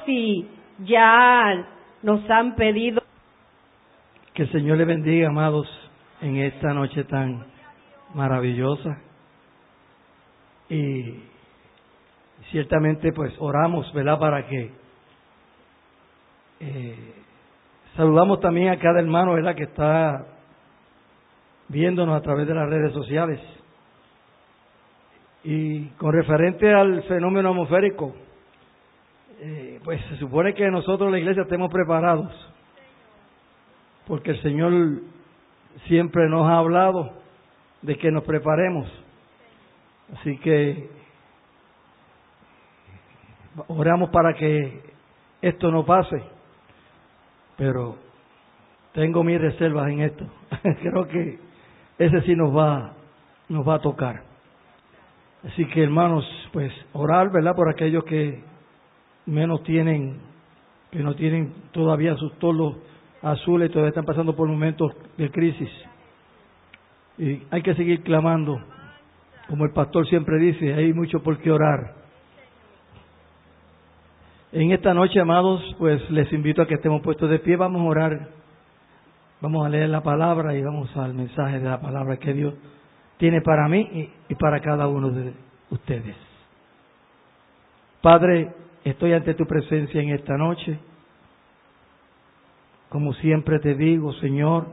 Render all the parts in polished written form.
y ya nos han pedido. Que el Señor le bendiga, amados, en esta noche tan maravillosa. Y ciertamente pues oramos, ¿verdad? Para que saludamos también a cada hermano, ¿verdad? Que está viéndonos a través de las redes sociales. Y con referente al fenómeno atmosférico, pues se supone que nosotros la iglesia estemos preparados, porque el Señor siempre nos ha hablado de que nos preparemos. Así que oramos para que esto no pase, pero tengo mis reservas en esto. Creo que ese sí nos va a tocar. Así que, hermanos, pues orar, ¿verdad? Por aquellos que menos tienen, que no tienen todavía sus toldos azules, todavía están pasando por momentos de crisis. Y hay que seguir clamando. Como el pastor siempre dice, hay mucho por qué orar. En esta noche, amados, pues les invito a que estemos puestos de pie. Vamos a orar, vamos a leer la palabra y vamos al mensaje de la palabra que Dios tiene para mí y para cada uno de ustedes. Padre, estoy ante tu presencia en esta noche. Como siempre te digo, Señor,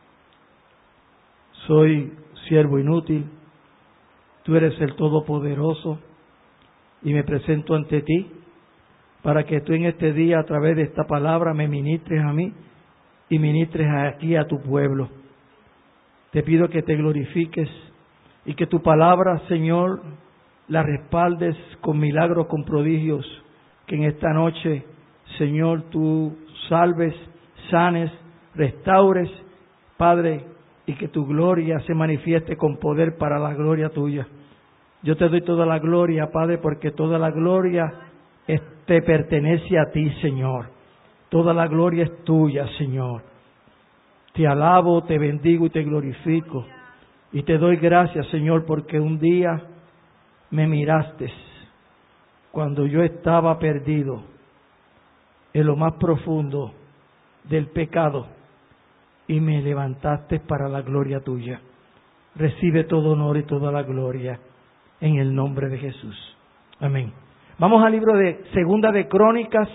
soy siervo inútil. Tú eres el Todopoderoso y me presento ante ti para que tú en este día, a través de esta palabra, me ministres a mí y ministres aquí a tu pueblo. Te pido que te glorifiques y que tu palabra, Señor, la respaldes con milagros, con prodigios, que en esta noche, Señor, tú salves, sanes, restaures, Padre, y que tu gloria se manifieste con poder para la gloria tuya. Yo te doy toda la gloria, Padre, porque toda la gloria te pertenece a ti, Señor. Toda la gloria es tuya, Señor. Te alabo, te bendigo y te glorifico. Y te doy gracias, Señor, porque un día me miraste cuando yo estaba perdido en lo más profundo del pecado y me levantaste para la gloria tuya. Recibe todo honor y toda la gloria en el nombre de Jesús. Amén. Vamos al libro de Segunda de Crónicas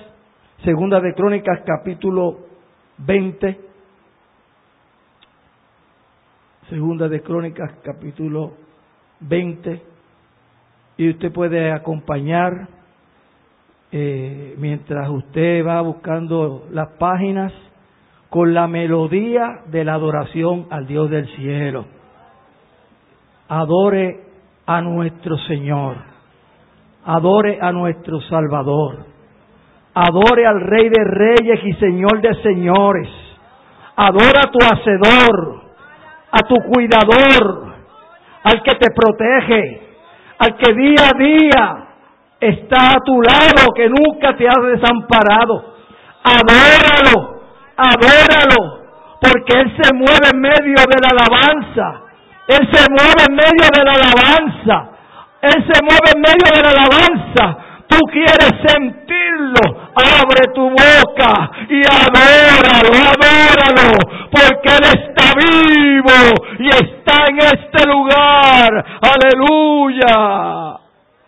capítulo 20. Segunda de Crónicas capítulo 20. Y usted puede acompañar mientras usted va buscando las páginas con la melodía de la adoración al Dios del cielo. Adore a nuestro Señor. Adore a nuestro Salvador. Adore al Rey de Reyes y Señor de Señores. Adora a tu Hacedor, a tu Cuidador, al que te protege, al que día a día está a tu lado, que nunca te ha desamparado. Adóralo, adóralo, porque Él se mueve en medio de la alabanza. Él se mueve en medio de la alabanza. Él se mueve en medio de la alabanza. Tú quieres sentirlo, abre tu boca y adóralo, adóralo, porque Él está vivo y está en este lugar. Aleluya,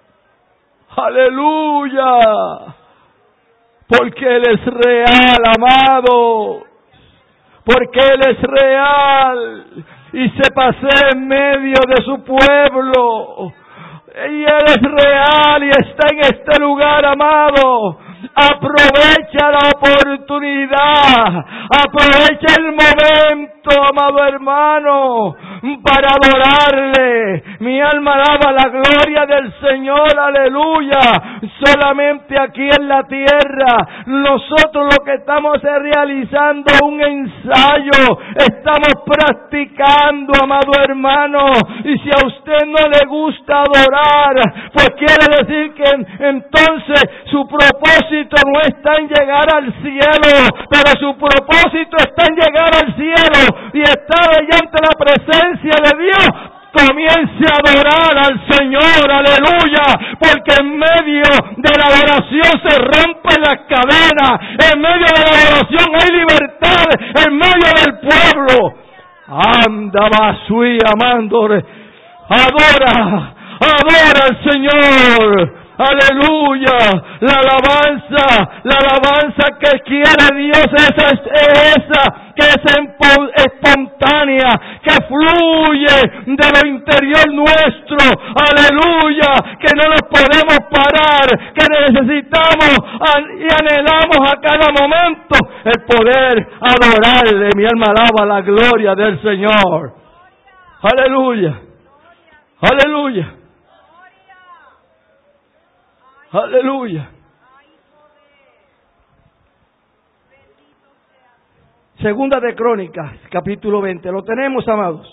aleluya, porque Él es real, amado, porque Él es real y se pasea en medio de su pueblo. Y Él es real y está en este lugar, amado. Aprovecha la oportunidad, aprovecha el momento, amado hermano, para adorarle. Mi alma alaba la gloria del Señor, aleluya. Solamente aquí en la tierra, nosotros lo que estamos es realizando un ensayo, estamos practicando, amado hermano. Y si a usted no le gusta adorar, pues quiere decir que entonces su propósito no está en llegar al cielo, pero su propósito está en llegar al cielo y estar allá ante la presencia de Dios comience a adorar al Señor, aleluya, porque en medio de la adoración se rompen las cadenas, en medio de la adoración hay libertad, en medio del pueblo. Anda, basui, amándole, adora al Señor. Aleluya, la alabanza que quiere Dios es esa que es espontánea, que fluye de lo interior nuestro. Aleluya, que no nos podemos parar, que necesitamos y anhelamos a cada momento el poder adorarle. Mi alma alaba la gloria del Señor. Aleluya, aleluya. Aleluya. Segunda de Crónicas, capítulo 20. ¿Lo tenemos, amados?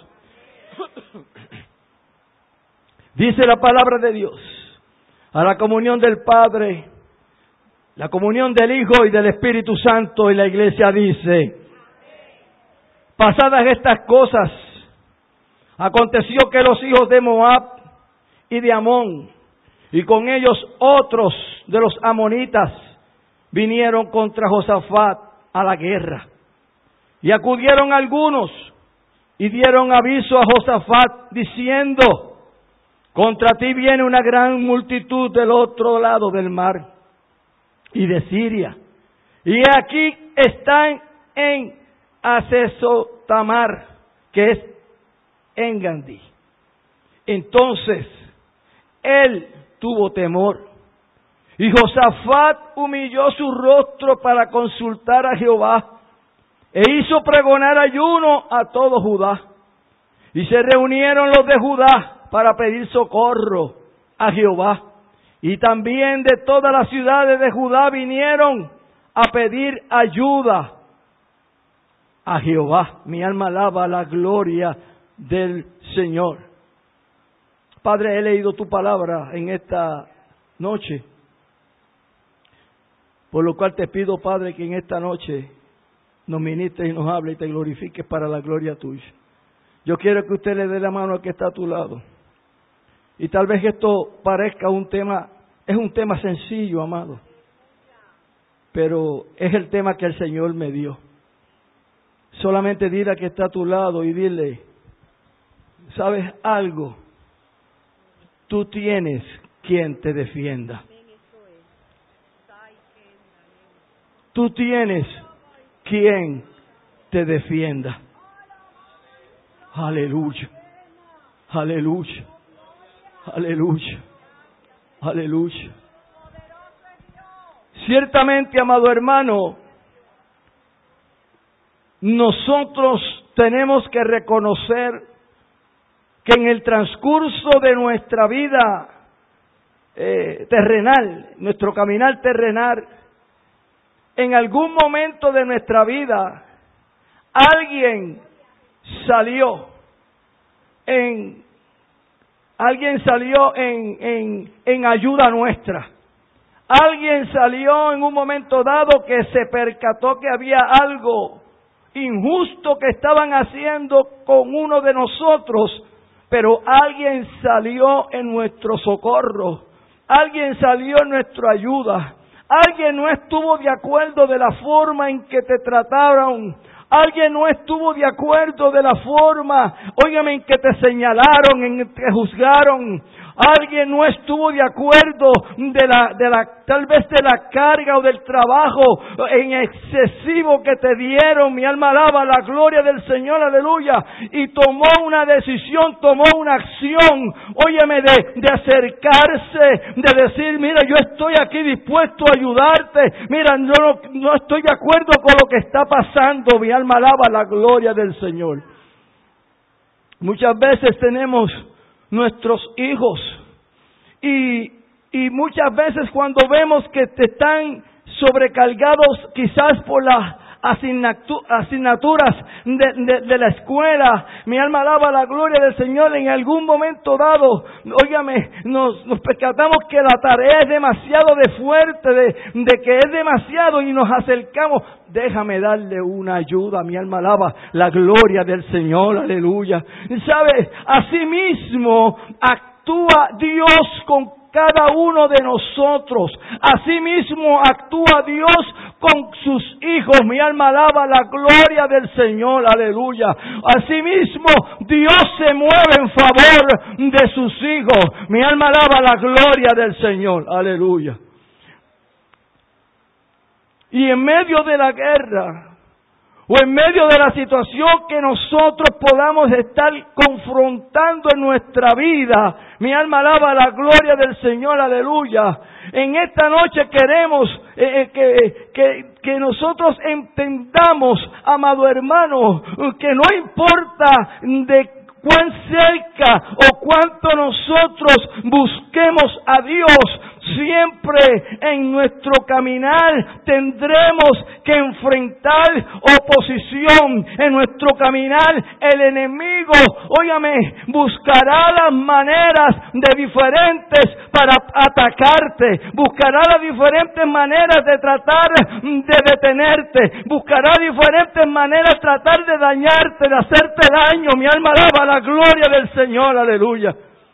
Dice la palabra de Dios. A la comunión del Padre, la comunión del Hijo y del Espíritu Santo, y la Iglesia dice: pasadas estas cosas, aconteció que los hijos de Moab y de Amón, y con ellos otros de los amonitas, vinieron contra Josafat a la guerra. Y acudieron algunos y dieron aviso a Josafat diciendo: contra ti viene una gran multitud del otro lado del mar y de Siria. Y aquí están en Hazezotamar, que es Engandi. Entonces él tuvo temor, y Josafat humilló su rostro para consultar a Jehová, e hizo pregonar ayuno a todo Judá. Y se reunieron los de Judá para pedir socorro a Jehová, y también de todas las ciudades de Judá vinieron a pedir ayuda a Jehová. Mi alma alaba la gloria del Señor. Padre, he leído tu palabra en esta noche, por lo cual te pido, Padre, que en esta noche nos ministres y nos hables y te glorifiques para la gloria tuya. Yo quiero que usted le dé la mano al que está a tu lado. Y tal vez esto parezca es un tema sencillo, amado, pero es el tema que el Señor me dio. Solamente dile al que está a tu lado y dile: ¿sabes algo? Tú tienes quien te defienda. Tú tienes quien te defienda. Aleluya, aleluya, aleluya, aleluya. Ciertamente, amado hermano, nosotros tenemos que reconocer que en el transcurso de nuestra vida terrenal, nuestro caminar terrenal, en algún momento de nuestra vida, alguien salió en ayuda nuestra. Alguien salió en un momento dado que se percató que había algo injusto que estaban haciendo con uno de nosotros, pero alguien salió en nuestro socorro, alguien salió en nuestra ayuda, alguien no estuvo de acuerdo de la forma en que te trataron, alguien no estuvo de acuerdo de la forma, óigame, en que te señalaron, en que te juzgaron. Alguien no estuvo de acuerdo tal vez de la carga o del trabajo en excesivo que te dieron. Mi alma alaba la gloria del Señor, aleluya. Y tomó una decisión, tomó una acción, óyeme, de acercarse, de decir: mira, yo estoy aquí dispuesto a ayudarte. Mira, no estoy de acuerdo con lo que está pasando. Mi alma alaba la gloria del Señor. Muchas veces tenemos nuestros hijos y muchas veces cuando vemos que te están sobrecargados quizás por la asignaturas de la escuela. Mi alma alaba la gloria del Señor. En algún momento dado, óigame, nos percatamos que la tarea es demasiado fuerte, de que es demasiado, y nos acercamos. Déjame darle una ayuda. Mi alma alaba la gloria del Señor. Aleluya. ¿Sabe? Asimismo actúa Dios con cada uno de nosotros. Asimismo actúa Dios con sus hijos. Mi alma alaba la gloria del Señor. Aleluya. Asimismo Dios se mueve en favor de sus hijos. Mi alma alaba la gloria del Señor. Aleluya. Y en medio de la guerra, o en medio de la situación que nosotros podamos estar confrontando en nuestra vida, mi alma alaba la gloria del Señor, aleluya. En esta noche queremos que nosotros entendamos, amado hermano, que no importa de cuán cerca o cuánto nosotros busquemos a Dios, siempre en nuestro caminar tendremos que enfrentar oposición. En nuestro caminar el enemigo, óigame, buscará las maneras de diferentes para atacarte, buscará las diferentes maneras de tratar de detenerte, buscará diferentes maneras de tratar de dañarte, de hacerte daño. Mi alma alaba la gloria del Señor, aleluya.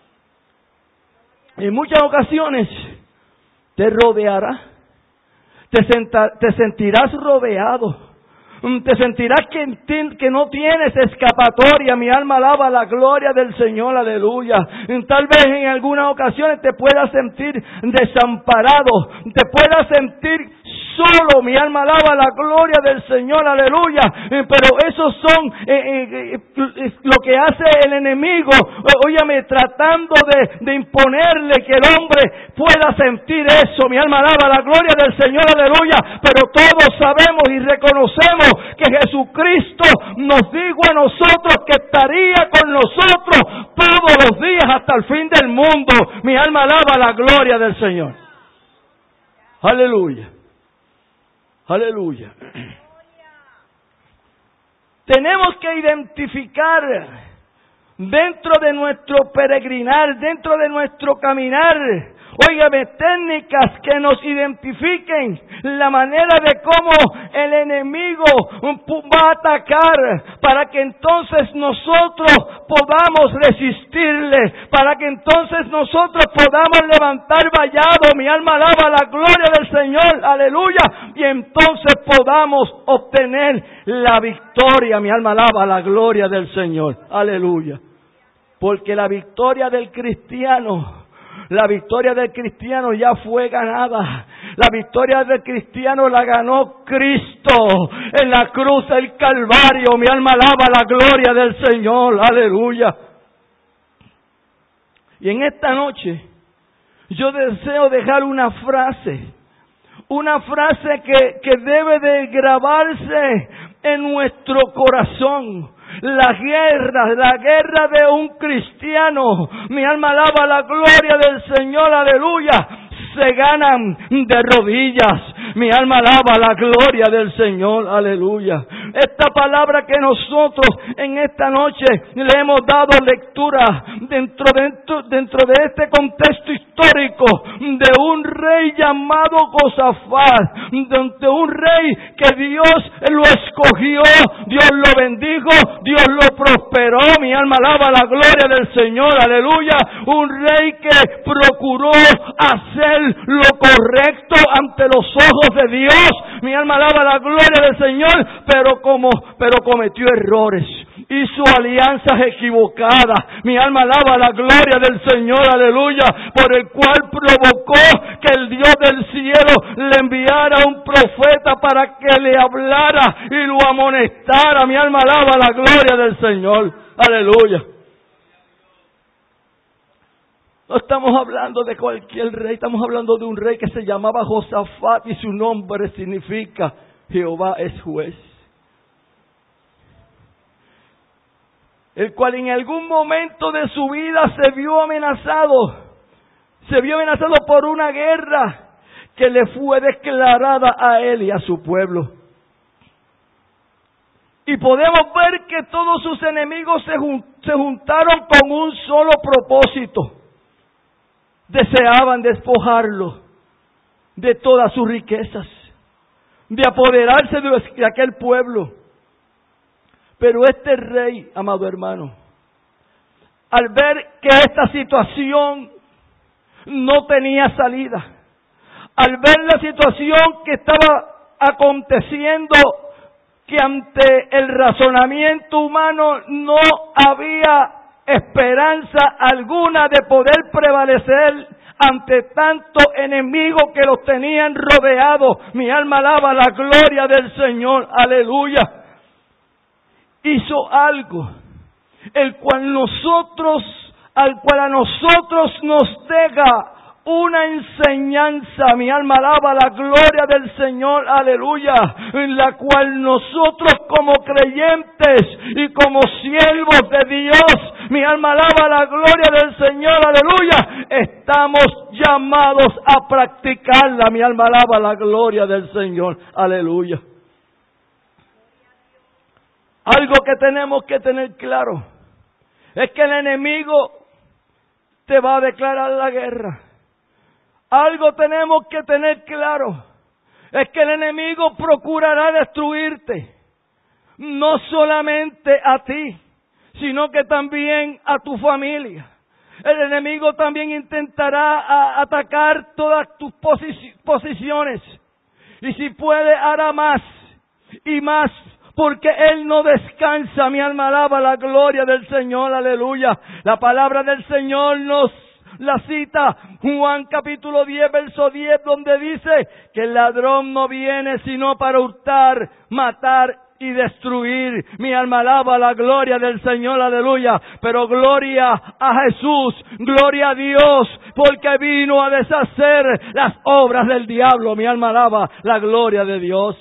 En muchas ocasiones te rodeará, te sentirás rodeado, te sentirás que no tienes escapatoria. Mi alma alaba la gloria del Señor, aleluya. Tal vez en algunas ocasiones te puedas sentir desamparado, te puedas sentir solo. Mi alma alaba la gloria del Señor, aleluya. Pero esos son lo que hace el enemigo, óyame, tratando de imponerle que el hombre pueda sentir eso. Mi alma alaba la gloria del Señor, aleluya. Pero todos sabemos y reconocemos que Jesucristo nos dijo a nosotros que estaría con nosotros todos los días hasta el fin del mundo. Mi alma alaba la gloria del Señor. Aleluya. Aleluya. Tenemos que identificar dentro de nuestro peregrinar, dentro de nuestro caminar, óigame, técnicas que nos identifiquen la manera de cómo el enemigo va a atacar, para que entonces nosotros podamos resistirle, para que entonces nosotros podamos levantar vallado. Mi alma alaba la gloria del Señor, aleluya, y entonces podamos obtener la victoria. Mi alma alaba la gloria del Señor, aleluya. Porque la victoria del cristiano ya fue ganada. La victoria del cristiano la ganó Cristo en la cruz del Calvario. Mi alma alaba la gloria del Señor, aleluya. Y en esta noche yo deseo dejar una frase que debe de grabarse en nuestro corazón. La guerra de un cristiano, mi alma alaba la gloria del Señor, aleluya, se ganan de rodillas. Mi alma alaba la gloria del Señor, aleluya. Esta palabra que nosotros en esta noche le hemos dado lectura dentro de este contexto histórico de un rey llamado Josafat, de un rey que Dios lo escogió, Dios lo bendijo, Dios lo prosperó. Mi alma alaba la gloria del Señor, aleluya. Un rey que procuró hacer lo correcto ante los ojos de Dios. Mi alma alaba la gloria del Señor, pero cometió errores, hizo alianzas equivocadas. Mi alma alaba la gloria del Señor, aleluya, por el cual provocó que el Dios del cielo le enviara un profeta para que le hablara y lo amonestara. Mi alma alaba la gloria del Señor, aleluya. No estamos hablando de cualquier rey, estamos hablando de un rey que se llamaba Josafat y su nombre significa Jehová es juez. El cual en algún momento de su vida se vio amenazado por una guerra que le fue declarada a él y a su pueblo. Y podemos ver que todos sus enemigos se juntaron con un solo propósito. Deseaban despojarlo de todas sus riquezas, de apoderarse de aquel pueblo. Pero este rey, amado hermano, al ver que esta situación no tenía salida, al ver la situación que estaba aconteciendo, que ante el razonamiento humano no había esperanza alguna de poder prevalecer ante tanto enemigo que los tenían rodeados. Mi alma alaba la gloria del Señor, aleluya. Hizo algo, al cual a nosotros nos deja una enseñanza. Mi alma alaba la gloria del Señor, aleluya, en la cual nosotros como creyentes y como siervos de Dios, mi alma alaba la gloria del Señor, aleluya, estamos llamados a practicarla. Mi alma alaba la gloria del Señor, aleluya. Algo que tenemos que tener claro es que el enemigo te va a declarar la guerra. Algo tenemos que tener claro, es que el enemigo procurará destruirte, no solamente a ti, sino que también a tu familia. El enemigo también intentará atacar todas tus posiciones, y si puede hará más y más, porque Él no descansa. Mi alma alaba la gloria del Señor, aleluya. La palabra del Señor nos la cita Juan capítulo 10, verso 10, donde dice que el ladrón no viene sino para hurtar, matar y destruir. Mi alma alaba la gloria del Señor, aleluya. Pero gloria a Jesús, gloria a Dios, porque vino a deshacer las obras del diablo. Mi alma alaba la gloria de Dios.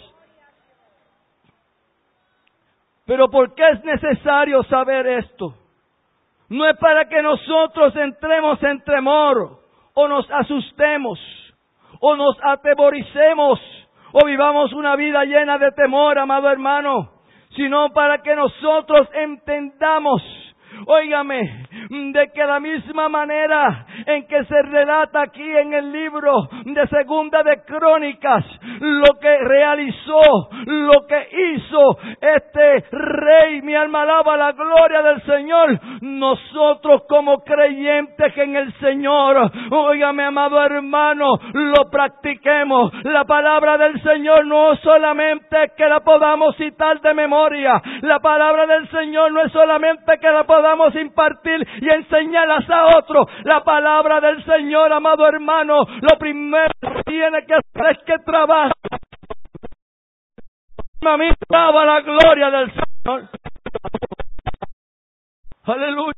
Pero ¿por qué es necesario saber esto? No es para que nosotros entremos en temor, o nos asustemos, o nos atemoricemos, o vivamos una vida llena de temor, amado hermano, sino para que nosotros entendamos, óigame, de que la misma manera en que se relata aquí en el libro de Segunda de Crónicas, lo que realizó, lo que hizo este rey, mi alma alaba la gloria del Señor, nosotros como creyentes en el Señor, óigame, amado hermano, lo practiquemos. La palabra del Señor no es solamente que la podamos citar de memoria, la palabra del Señor no es solamente que la podamos impartir y enseñarlas a otros. La palabra del Señor, amado hermano, lo primero que tiene que hacer es que trabaje. A mí daba la gloria del Señor. Aleluya.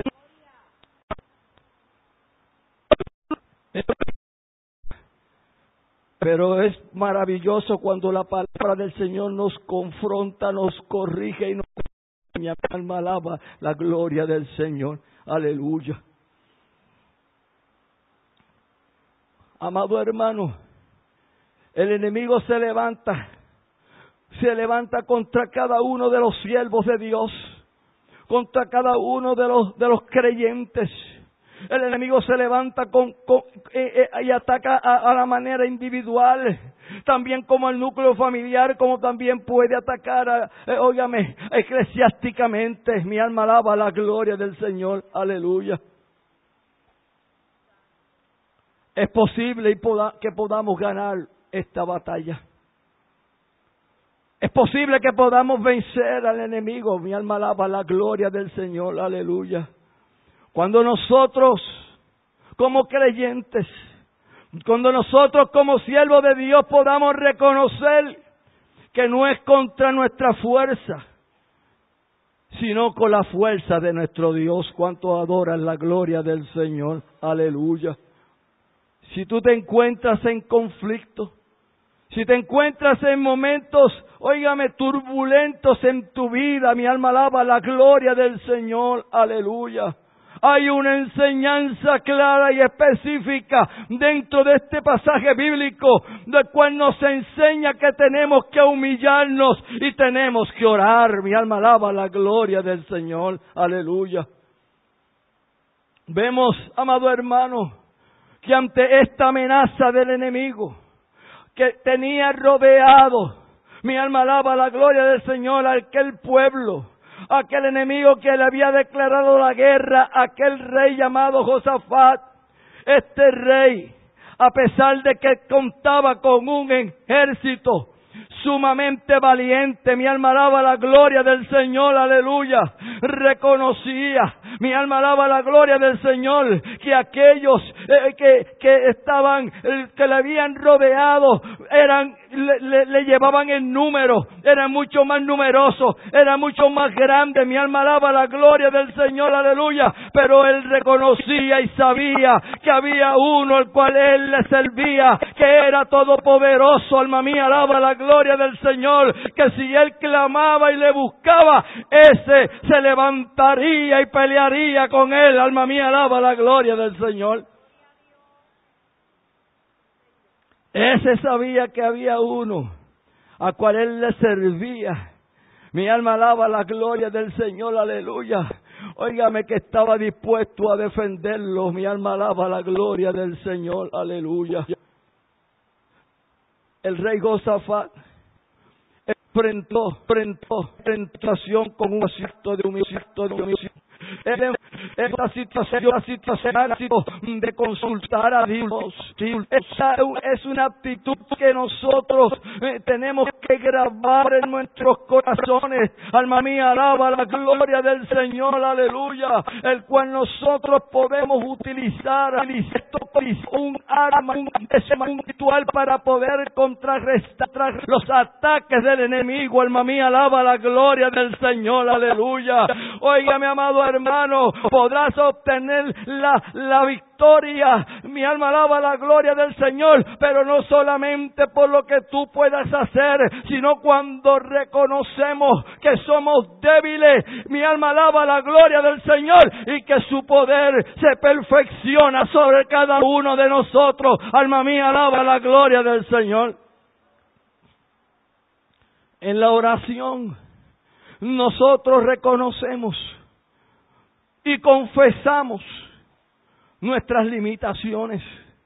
Pero es maravilloso cuando la palabra del Señor nos confronta, nos corrige y nos... Mi alma alaba la gloria del Señor. Aleluya. Amado hermano, el enemigo se levanta contra cada uno de los siervos de Dios, contra cada uno de los creyentes. El enemigo se levanta y ataca a la manera individual, también como el núcleo familiar, como también puede atacar, óigame, eclesiásticamente. Mi alma alaba la gloria del Señor, aleluya. Es posible que podamos ganar esta batalla. Es posible que podamos vencer al enemigo. Mi alma alaba la gloria del Señor, aleluya. Cuando nosotros, como creyentes, cuando nosotros como siervos de Dios podamos reconocer que no es contra nuestra fuerza, sino con la fuerza de nuestro Dios. ¿Cuánto adoran la gloria del Señor? Aleluya. Si tú te encuentras en conflicto, si te encuentras en momentos, óigame, turbulentos en tu vida, mi alma alaba la gloria del Señor. Aleluya. hay una enseñanza clara y específica dentro de este pasaje bíblico, del cual nos enseña que tenemos que humillarnos y tenemos que orar. Mi alma alaba la gloria del Señor. Aleluya. Vemos, amado hermano, que ante esta amenaza del enemigo que tenía rodeado, mi alma alaba la gloria del Señor, aquel pueblo, aquel enemigo que le había declarado la guerra, aquel rey llamado Josafat. Este rey, a pesar de que contaba con un ejército sumamente valiente, mi alma alaba la gloria del Señor, aleluya, reconocía, mi alma alaba la gloria del Señor, que aquellos que estaban, que le habían rodeado, le llevaban en número, eran mucho más numerosos, eran mucho más grandes, mi alma alaba la gloria del Señor, aleluya, pero él reconocía y sabía que había uno al cual él le servía, que era todopoderoso. Alma mía, alaba la gloria del Señor, que si él clamaba y le buscaba, ese se levantaría y pelearía con él. Alma mía, alaba la gloria del Señor. Ese sabía que había uno a cual él le servía. Mi alma alaba la gloria del Señor, aleluya. Óigame, que estaba dispuesto a defenderlo. Mi alma alaba la gloria del Señor, aleluya. El rey Josafat enfrentó tentación con un acto de humildad. Esta situación de consultar a Dios es una actitud que nosotros tenemos que grabar en nuestros corazones. Alma mía, alaba la gloria del Señor, aleluya, el cual nosotros podemos utilizar un arma espiritual para poder contrarrestar los ataques del enemigo. Alma mía, alaba la gloria del Señor, aleluya. Oiga, mi amado hermano, podrás obtener la victoria. Mi alma alaba la gloria del Señor, pero no solamente por lo que tú puedas hacer, sino cuando reconocemos que somos débiles. Mi alma alaba la gloria del Señor y que su poder se perfecciona sobre cada uno de nosotros. Alma mía, alaba la gloria del Señor. En la oración nosotros reconocemos y confesamos nuestras limitaciones.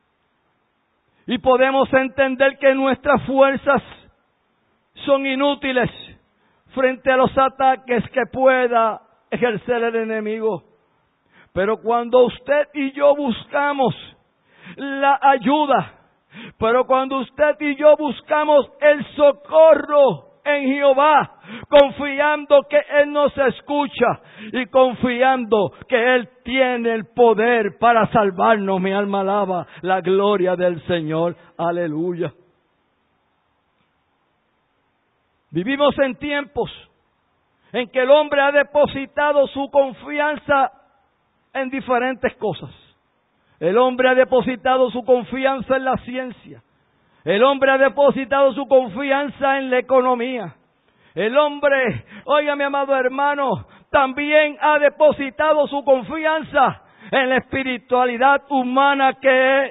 Y podemos entender que nuestras fuerzas son inútiles frente a los ataques que pueda ejercer el enemigo. Pero cuando usted y yo buscamos la ayuda, pero cuando usted y yo buscamos el socorro en Jehová, confiando que Él nos escucha y confiando que Él tiene el poder para salvarnos, mi alma alaba la gloria del Señor, aleluya. Vivimos en tiempos en que el hombre ha depositado su confianza en diferentes cosas. El hombre ha depositado su confianza en la ciencia. El hombre ha depositado su confianza en la economía. El hombre, oiga mi amado hermano, también ha depositado su confianza en la espiritualidad humana que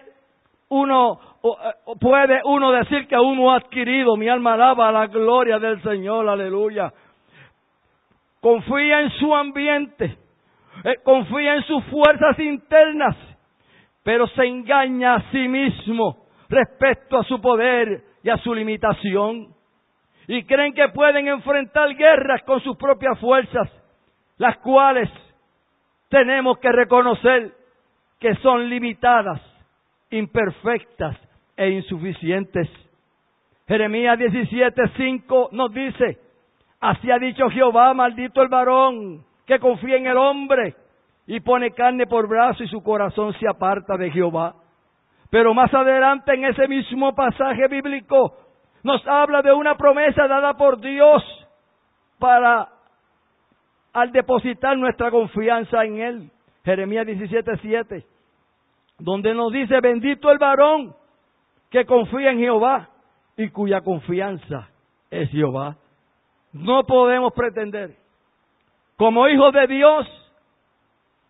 puede uno decir que uno ha adquirido. Mi alma alaba la gloria del Señor, aleluya. Confía en su ambiente, confía en sus fuerzas internas, pero se engaña a sí mismo respecto a su poder y a su limitación. Y creen que pueden enfrentar guerras con sus propias fuerzas, las cuales tenemos que reconocer que son limitadas, imperfectas e insuficientes. Jeremías 17:5 nos dice: así ha dicho Jehová, maldito el varón que confía en el hombre y pone carne por brazo y su corazón se aparta de Jehová. Pero más adelante en ese mismo pasaje bíblico nos habla de una promesa dada por Dios para al depositar nuestra confianza en Él. Jeremías 17:7, donde nos dice: bendito el varón que confía en Jehová y cuya confianza es Jehová. No podemos pretender, como hijos de Dios,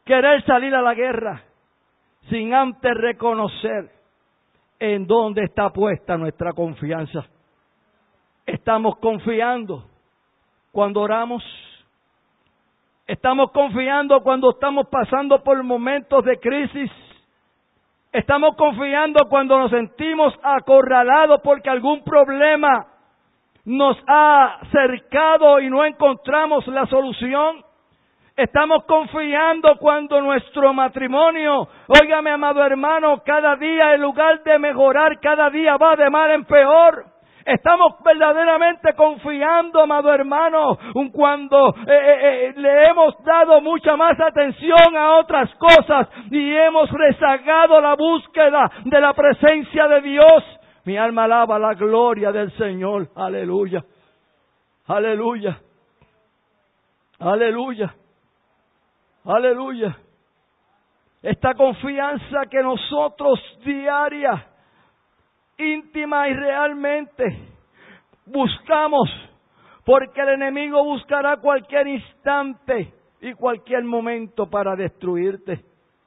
querer salir a la guerra sin antes reconocer en dónde está puesta nuestra confianza. Estamos confiando cuando oramos. Estamos confiando cuando estamos pasando por momentos de crisis. Estamos confiando cuando nos sentimos acorralados porque algún problema nos ha cercado y no encontramos la solución. Estamos confiando cuando nuestro matrimonio, óigame amado hermano, cada día en lugar de mejorar, cada día va de mal en peor. Estamos verdaderamente confiando, amado hermano, cuando le hemos dado mucha más atención a otras cosas y hemos rezagado la búsqueda de la presencia de Dios. Mi alma alaba la gloria del Señor. Aleluya. Aleluya. Aleluya. Aleluya. Esta confianza que nosotros diaria, íntima y realmente buscamos, porque el enemigo buscará cualquier instante y cualquier momento para destruirte.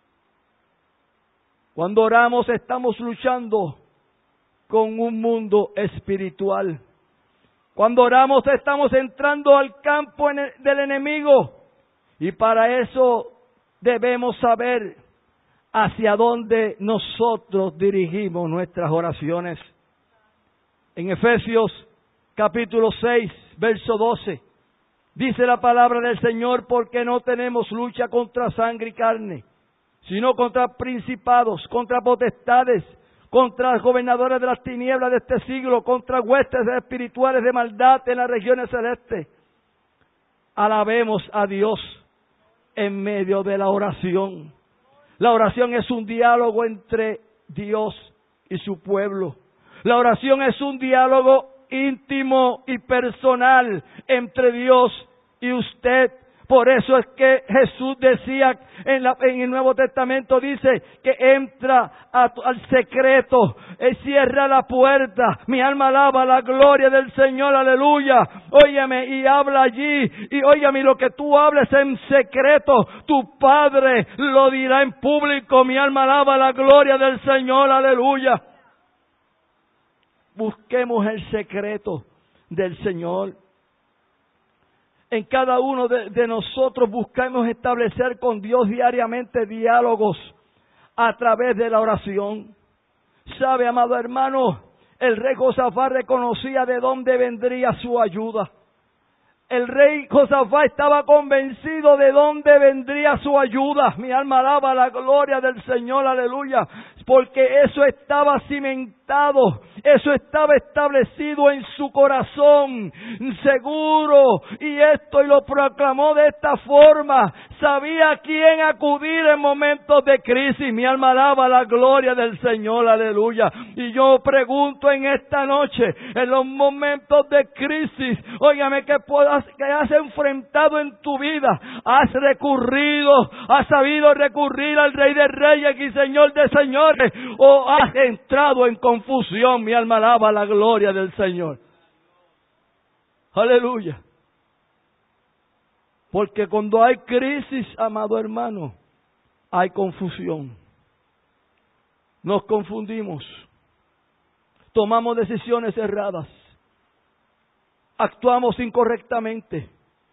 Cuando oramos estamos luchando con un mundo espiritual. Cuando oramos estamos entrando al campo del enemigo y para eso debemos saber hacia dónde nosotros dirigimos nuestras oraciones. En Efesios capítulo 6, verso 12, dice la palabra del Señor: porque no tenemos lucha contra sangre y carne, sino contra principados, contra potestades, contra los gobernadores de las tinieblas de este siglo, contra huestes espirituales de maldad en las regiones celestes. Alabemos a Dios en medio de la oración. La oración es un diálogo entre Dios y su pueblo. La oración es un diálogo íntimo y personal entre Dios y usted. Por eso es que Jesús decía en el Nuevo Testamento, dice que entra al secreto, cierra la puerta. Mi alma alaba la gloria del Señor, aleluya. Óyeme, y habla allí. Y óyeme, lo que tú hables en secreto, tu Padre lo dirá en público. Mi alma alaba la gloria del Señor, aleluya. Busquemos el secreto del Señor. En cada uno de nosotros buscamos establecer con Dios diariamente diálogos a través de la oración. ¿Sabe, amado hermano? El rey Josafat reconocía de dónde vendría su ayuda. El rey Josafat estaba convencido de dónde vendría su ayuda. Mi alma alaba la gloria del Señor, aleluya. Porque eso estaba cimentado, eso estaba establecido en su corazón, seguro. Y lo proclamó de esta forma. Sabía a quién acudir en momentos de crisis. Mi alma alaba la gloria del Señor, aleluya. Y yo pregunto en esta noche, en los momentos de crisis, óigame, que has enfrentado en tu vida, has sabido recurrir al Rey de Reyes y Señor de Señores, o has entrado en confusión. Mi alma alaba la gloria del Señor. Aleluya. Porque cuando hay crisis, amado hermano, hay confusión. Nos confundimos. Tomamos decisiones erradas. Actuamos incorrectamente.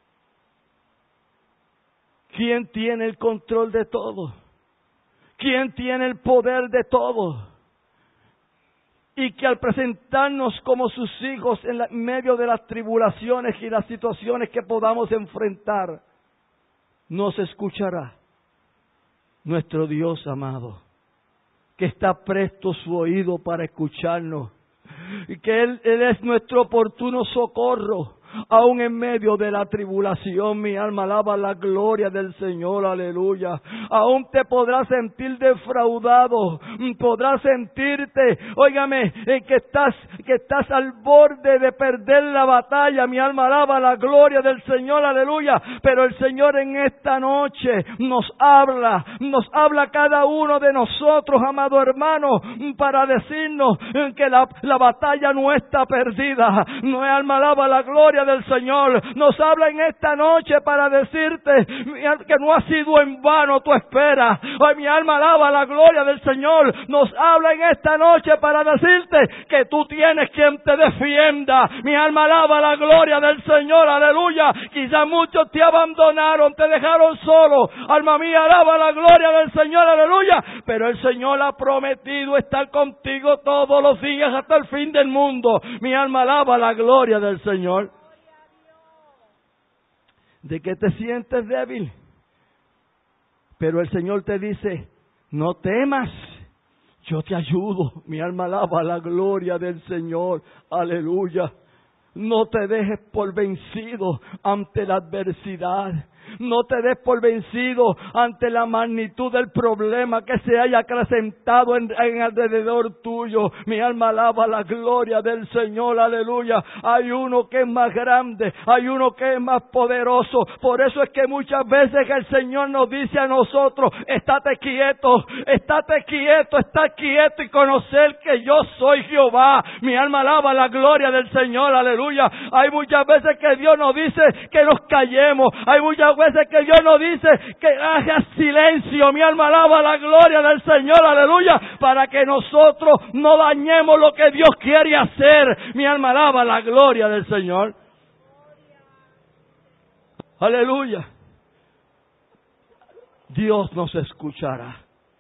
¿Quién tiene el control de todo? ¿Quién tiene el poder de todo? Y que al presentarnos como sus hijos en medio de las tribulaciones y las situaciones que podamos enfrentar, nos escuchará nuestro Dios amado, que está presto su oído para escucharnos, y que Él es nuestro oportuno socorro, aún en medio de la tribulación. Mi alma alaba la gloria del Señor, aleluya. Aún te podrás sentir defraudado, podrás sentirte, óigame, que estás al borde de perder la batalla. Mi alma alaba la gloria del Señor, aleluya. Pero el Señor en esta noche nos habla a cada uno de nosotros, amado hermano, para decirnos que la batalla no está perdida. Mi alma alaba la gloria gloria del Señor. Nos habla en esta noche para decirte que no ha sido en vano tu espera. Hoy mi alma alaba la gloria del Señor. Nos habla en esta noche para decirte que tú tienes quien te defienda. Mi alma alaba la gloria del Señor, aleluya. Quizás muchos te abandonaron, te dejaron solo. Alma mía, alaba la gloria del Señor, aleluya. Pero el Señor ha prometido estar contigo todos los días hasta el fin del mundo. Mi alma alaba la gloria del Señor. ¿De que te sientes débil? Pero el Señor te dice, no temas, yo te ayudo. Mi alma alaba la gloria del Señor, aleluya. No te dejes por vencido ante la adversidad. No te des por vencido ante la magnitud del problema que se haya acrecentado en alrededor tuyo. Mi alma alaba la gloria del Señor, aleluya. Hay uno que es más grande, hay uno que es más poderoso. Por eso es que muchas veces el Señor nos dice a nosotros, estate quieto y conocer que yo soy Jehová. Mi alma alaba la gloria del Señor, aleluya. Hay muchas veces que Dios nos dice que nos callemos. Hay muchas veces que Dios nos dice que haga silencio. Mi alma alaba la gloria del Señor, aleluya, para que nosotros no dañemos lo que Dios quiere hacer. Mi alma alaba la gloria del Señor, aleluya. Dios nos escuchará.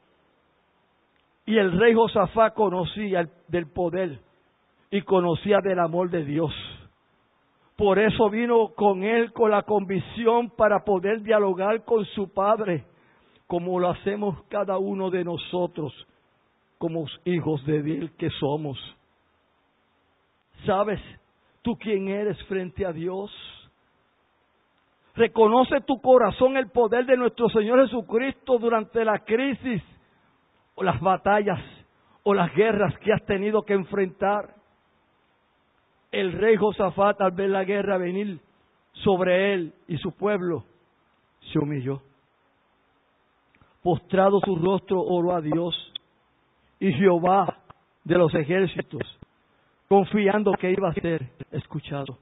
Y el rey Josafat conocía del poder y conocía del amor de Dios. Por eso vino con él con la convicción para poder dialogar con su padre, como lo hacemos cada uno de nosotros, como hijos de Dios que somos. ¿Sabes tú quién eres frente a Dios? ¿Reconoce tu corazón el poder de nuestro Señor Jesucristo durante la crisis o las batallas o las guerras que has tenido que enfrentar? El rey Josafat, al ver la guerra venir sobre él y su pueblo, se humilló. Postrado su rostro, oró a Dios. Y Jehová de los ejércitos, confiando que iba a ser escuchado.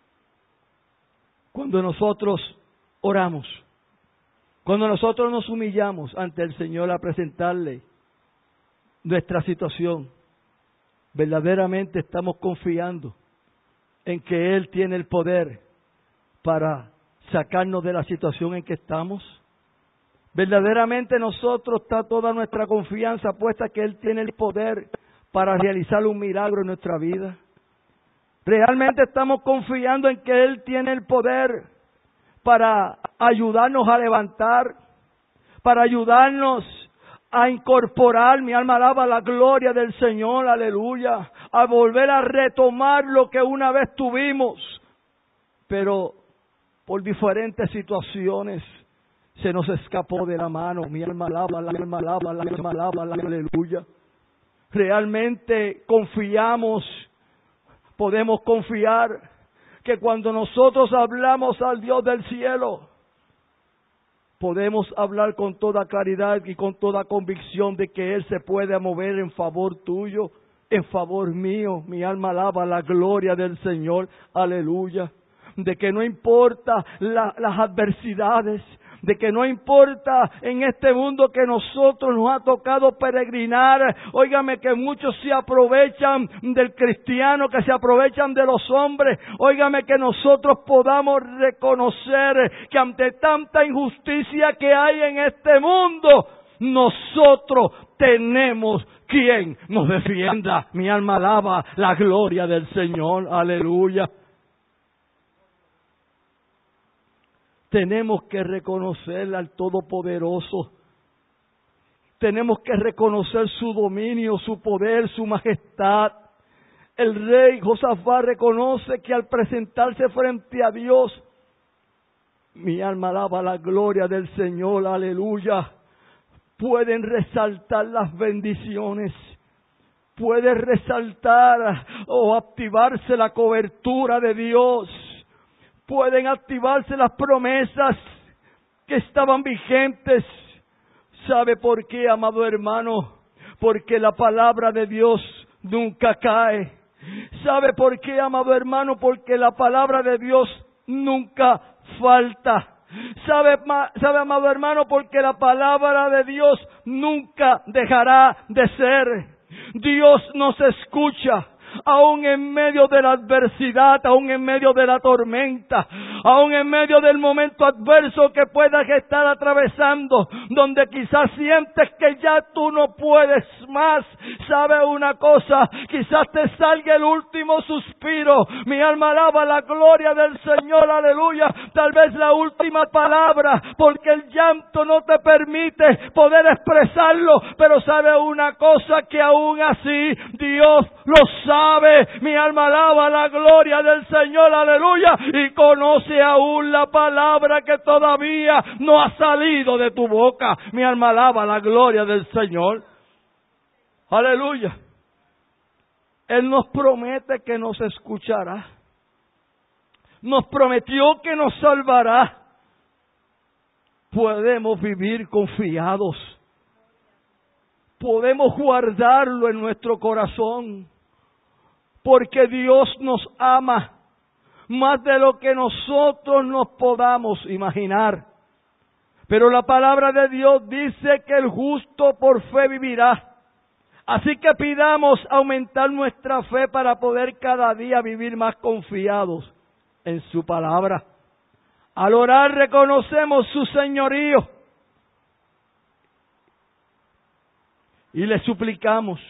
Cuando nosotros oramos, cuando nosotros nos humillamos ante el Señor a presentarle nuestra situación, verdaderamente estamos confiando en que Él tiene el poder para sacarnos de la situación en que estamos. Verdaderamente nosotros está toda nuestra confianza puesta que Él tiene el poder para realizar un milagro en nuestra vida. Realmente estamos confiando en que Él tiene el poder para ayudarnos a levantar, para ayudarnos a incorporar, mi alma alaba la gloria del Señor, aleluya, a volver a retomar lo que una vez tuvimos, pero por diferentes situaciones se nos escapó de la mano. Mi alma alaba, la alma alaba, la alma alaba, la aleluya. Realmente confiamos, podemos confiar que cuando nosotros hablamos al Dios del cielo, podemos hablar con toda claridad y con toda convicción de que Él se puede mover en favor tuyo, en favor mío. Mi alma alaba la gloria del Señor, aleluya. De que no importa las adversidades, de que no importa en este mundo que nosotros nos ha tocado peregrinar. Óigame, que muchos se aprovechan del cristiano, que se aprovechan de los hombres. Óigame, que nosotros podamos reconocer que ante tanta injusticia que hay en este mundo, nosotros tenemos quien nos defienda. Mi alma alaba la gloria del Señor, aleluya. Tenemos que reconocer al Todopoderoso. Tenemos que reconocer su dominio, su poder, su majestad. El rey Josafat reconoce que al presentarse frente a Dios, mi alma alaba la gloria del Señor, aleluya. Pueden resaltar las bendiciones. Puede resaltar o activarse la cobertura de Dios. Pueden activarse las promesas que estaban vigentes. ¿Sabe por qué, amado hermano? Porque la palabra de Dios nunca cae. ¿Sabe por qué, amado hermano? Porque la palabra de Dios nunca falta. ¿Sabe, amado hermano? Porque la palabra de Dios nunca dejará de ser. Dios nos escucha. Aún en medio de la adversidad, aún en medio de la tormenta, aún en medio del momento adverso que puedas estar atravesando, donde quizás sientes que ya tú no puedes más. ¿Sabe una cosa? Quizás te salga el último suspiro. Mi alma alaba la gloria del Señor, aleluya. Tal vez la última palabra, porque el llanto no te permite poder expresarlo. Pero ¿sabe una cosa? Que aún así Dios lo sabe. Mi alma alaba la gloria del Señor, aleluya, y conoce aún la palabra que todavía no ha salido de tu boca. Mi alma alaba la gloria del Señor, aleluya. Él nos promete que nos escuchará, nos prometió que nos salvará. Podemos vivir confiados, podemos guardarlo en nuestro corazón. Porque Dios nos ama más de lo que nosotros nos podamos imaginar. Pero la palabra de Dios dice que el justo por fe vivirá. Así que pidamos aumentar nuestra fe para poder cada día vivir más confiados en su palabra. Al orar reconocemos su señorío y le suplicamos.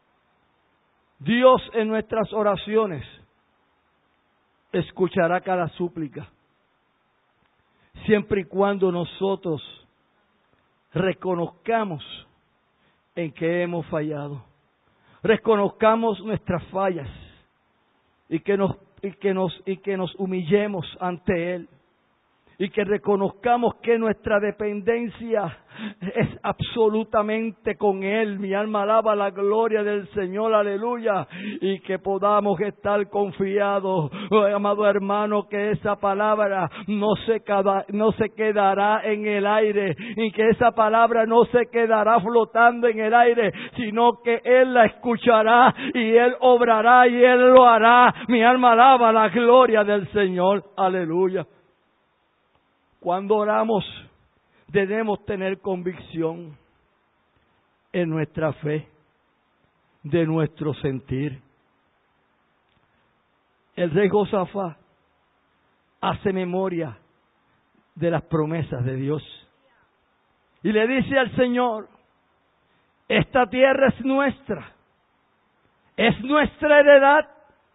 Dios en nuestras oraciones escuchará cada súplica, siempre y cuando nosotros reconozcamos en que hemos fallado, reconozcamos nuestras fallas y que nos humillemos ante Él. Y que reconozcamos que nuestra dependencia es absolutamente con Él. Mi alma alaba la gloria del Señor, aleluya. Y que podamos estar confiados, amado hermano, que esa palabra no se quedará en el aire. Y que esa palabra no se quedará flotando en el aire, sino que Él la escuchará y Él obrará y Él lo hará. Mi alma alaba la gloria del Señor, aleluya. Cuando oramos, debemos tener convicción en nuestra fe, de nuestro sentir. El rey Josafat hace memoria de las promesas de Dios y le dice al Señor: esta tierra es nuestra heredad.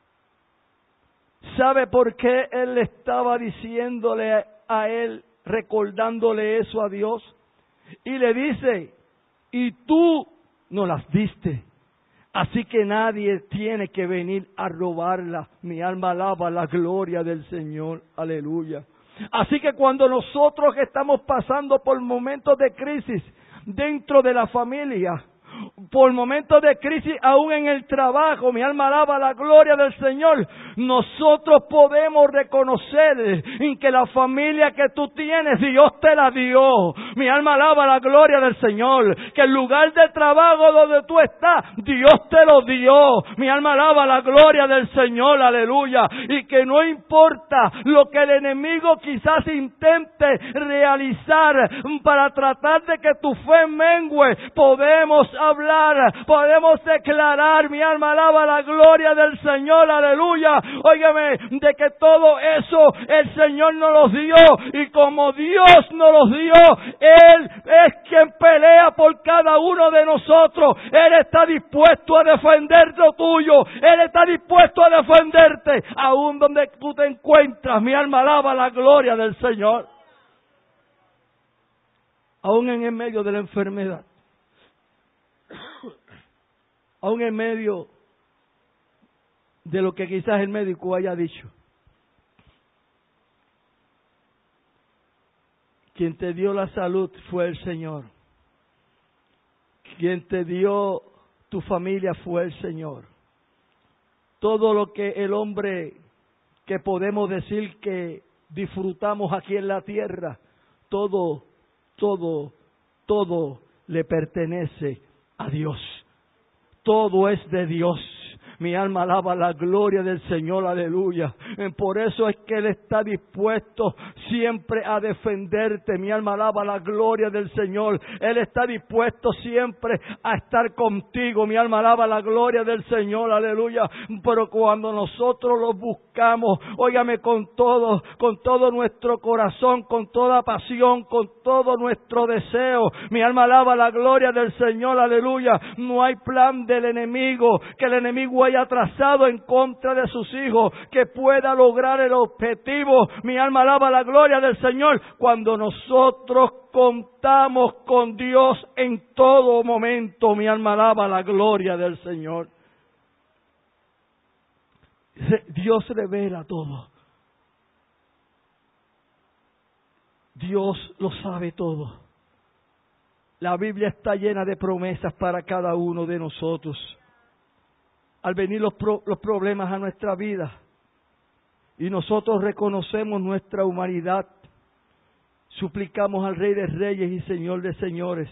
¿Sabe por qué él estaba diciéndole a él, recordándole eso a Dios? Y le dice: y tú nos las diste, así que nadie tiene que venir a robarla. Mi alma alaba la gloria del Señor, aleluya. Así que cuando nosotros estamos pasando por momentos de crisis dentro de la familia, por momentos de crisis aún en el trabajo, mi alma alaba la gloria del Señor, nosotros podemos reconocer en que la familia que tú tienes, Dios te la dio. Mi alma alaba la gloria del Señor. Que el lugar de trabajo donde tú estás, Dios te lo dio. Mi alma alaba la gloria del Señor, aleluya. Y que no importa lo que el enemigo quizás intente realizar para tratar de que tu fe mengue, podemos hablar, podemos declarar, mi alma alaba la gloria del Señor, aleluya. Óigame, de que todo eso el Señor nos los dio, y como Dios nos los dio, Él es quien pelea por cada uno de nosotros. Él está dispuesto a defender lo tuyo, Él está dispuesto a defenderte, aún donde tú te encuentras. Mi alma alaba la gloria del Señor. Aún en el medio de la enfermedad, aún en medio de lo que quizás el médico haya dicho, quien te dio la salud fue el Señor. Quien te dio tu familia fue el Señor. Todo lo que el hombre que podemos decir que disfrutamos aquí en la tierra, todo le pertenece a Dios. Todo es de Dios. Mi alma alaba la gloria del Señor, aleluya. Por eso es que Él está dispuesto siempre a defenderte. Mi alma alaba la gloria del Señor. Él está dispuesto siempre a estar contigo. Mi alma alaba la gloria del Señor, aleluya. Pero cuando nosotros lo buscamos, óigame, con todo nuestro corazón, con toda pasión, con todo nuestro deseo, mi alma alaba la gloria del Señor, aleluya. No hay plan del enemigo que el enemigo haya trazado en contra de sus hijos que pueda lograr el objetivo. Mi alma alaba la gloria del Señor cuando nosotros contamos con Dios en todo momento. Mi alma alaba la gloria del Señor. Dios revela todo. Dios lo sabe todo. La Biblia está llena de promesas para cada uno de nosotros. Al venir los problemas a nuestra vida y nosotros reconocemos nuestra humanidad, suplicamos al Rey de Reyes y Señor de Señores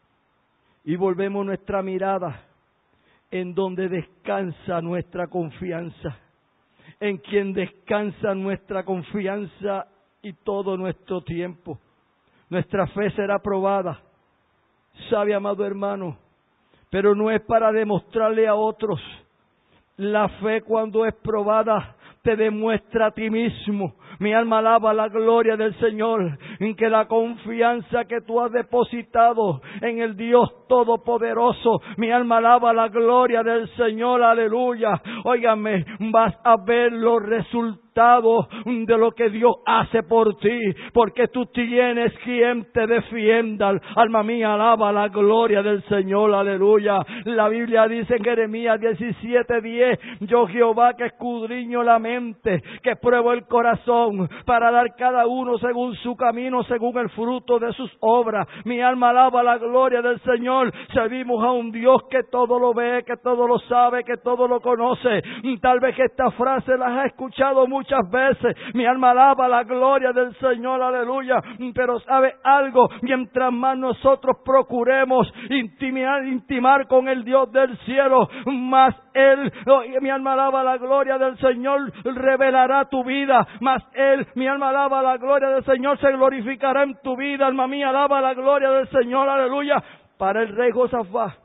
y volvemos nuestra mirada en donde descansa nuestra confianza, en quien descansa nuestra confianza y todo nuestro tiempo. Nuestra fe será probada, sabe, amado hermano, pero no es para demostrarle a otros. La fe, cuando es probada, te demuestra a ti mismo. Mi alma alaba la gloria del Señor, en que la confianza que tú has depositado en el Dios Todopoderoso, mi alma alaba la gloria del Señor, aleluya. Óigame, vas a ver los resultados de lo que Dios hace por ti, porque tú tienes quien te defienda. Alma mía, alaba la gloria del Señor, aleluya. La Biblia dice en Jeremías 17:10, yo Jehová que escudriño la mente, que pruebo el corazón, para dar cada uno según su camino, según el fruto de sus obras. Mi alma alaba la gloria del Señor. Servimos a un Dios que todo lo ve, que todo lo sabe, que todo lo conoce. Tal vez que esta frase las has escuchado muchas veces. Mi alma alaba la gloria del Señor, aleluya. Pero ¿sabe algo? Mientras más nosotros procuremos intimar con el Dios del cielo, más Él, mi alma alaba la gloria del Señor, revelará tu vida. Más Él, mi alma alaba la gloria del Señor, se glorificará en tu vida. Alma mía, alaba la gloria del Señor, aleluya. Para el rey Josafat,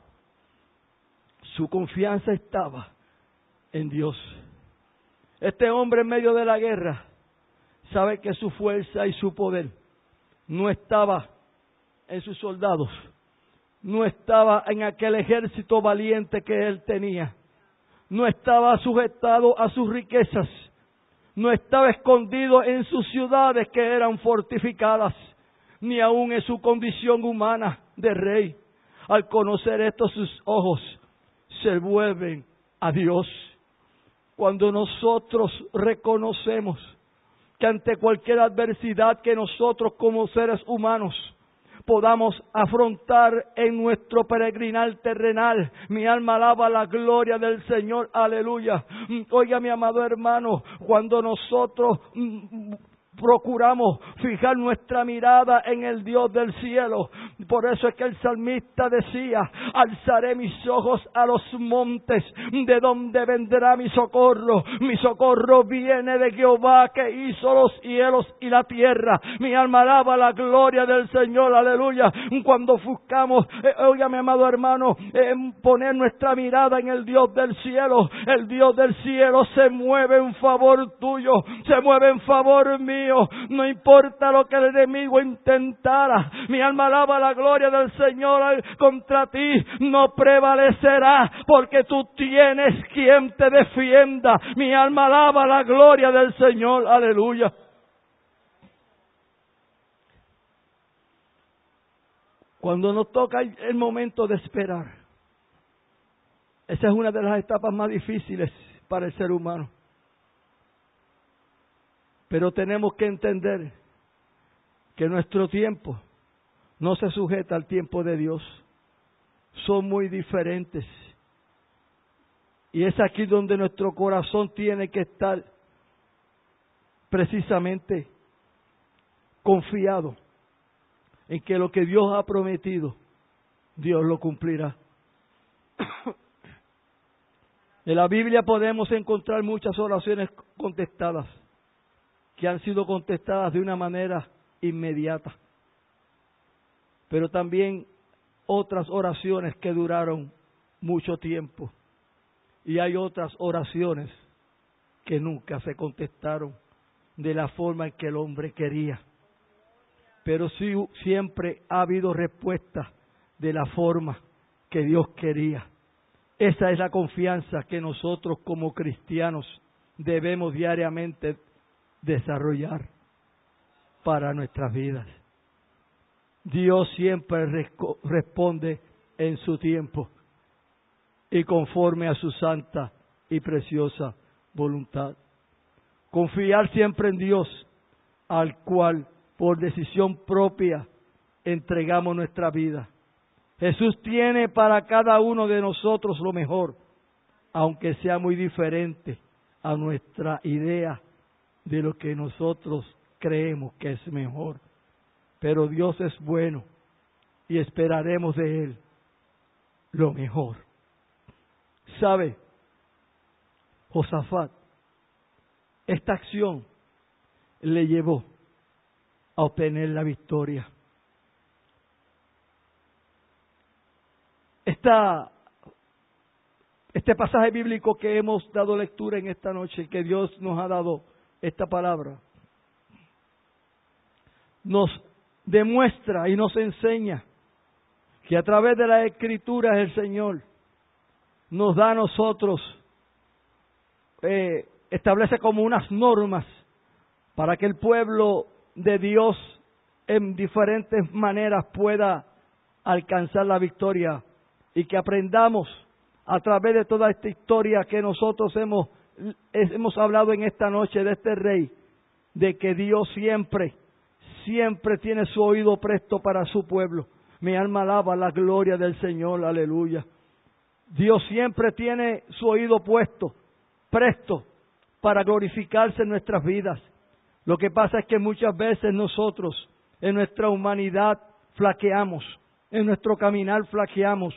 su confianza estaba en Dios. Este hombre en medio de la guerra sabe que su fuerza y su poder no estaba en sus soldados, no estaba en aquel ejército valiente que él tenía, no estaba sujetado a sus riquezas, no estaba escondido en sus ciudades que eran fortificadas, ni aún en su condición humana de rey. Al conocer esto, sus ojos se vuelven a Dios. Cuando nosotros reconocemos que ante cualquier adversidad que nosotros como seres humanos podamos afrontar en nuestro peregrinar terrenal, mi alma alaba la gloria del Señor, aleluya. Oiga, mi amado hermano, cuando nosotros procuramos fijar nuestra mirada en el Dios del cielo. Por eso es que el salmista decía, alzaré mis ojos a los montes, ¿de dónde vendrá mi socorro? Mi socorro viene de Jehová que hizo los cielos y la tierra. Mi alma alaba la gloria del Señor, aleluya. Cuando buscamos, oiga mi amado hermano, poner nuestra mirada en el Dios del cielo, el Dios del cielo se mueve en favor tuyo, se mueve en favor mío. No importa lo que el enemigo intentara, mi alma alaba la gloria del Señor, contra ti no prevalecerá, porque tú tienes quien te defienda. Mi alma alaba la gloria del Señor, aleluya. Cuando nos toca el momento de esperar, esa es una de las etapas más difíciles para el ser humano. Pero tenemos que entender que nuestro tiempo no se sujeta al tiempo de Dios. Son muy diferentes. Y es aquí donde nuestro corazón tiene que estar precisamente confiado en que lo que Dios ha prometido, Dios lo cumplirá. En la Biblia podemos encontrar muchas oraciones contestadas, que han sido contestadas de una manera inmediata. Pero también otras oraciones que duraron mucho tiempo. Y hay otras oraciones que nunca se contestaron de la forma en que el hombre quería. Pero sí, siempre ha habido respuesta de la forma que Dios quería. Esa es la confianza que nosotros como cristianos debemos diariamente desarrollar para nuestras vidas. Dios siempre responde en su tiempo y conforme a su santa y preciosa voluntad. Confiar siempre en Dios, al cual por decisión propia entregamos nuestra vida. Jesús tiene para cada uno de nosotros lo mejor, aunque sea muy diferente a nuestra idea de lo que nosotros creemos que es mejor. Pero Dios es bueno y esperaremos de Él lo mejor. ¿Sabe? Josafat, esta acción le llevó a obtener la victoria. Este pasaje bíblico que hemos dado lectura en esta noche, que Dios nos ha dado esta palabra, nos demuestra y nos enseña que a través de las Escrituras el Señor nos da a nosotros, establece como unas normas para que el pueblo de Dios en diferentes maneras pueda alcanzar la victoria, y que aprendamos a través de toda esta historia que nosotros hemos hablado en esta noche de este rey, de que Dios siempre tiene su oído presto para su pueblo. Mi alma alaba la gloria del Señor, aleluya. Dios siempre tiene su oído presto para glorificarse en nuestras vidas. Lo que pasa es que muchas veces nosotros en nuestra humanidad flaqueamos, en nuestro caminar flaqueamos.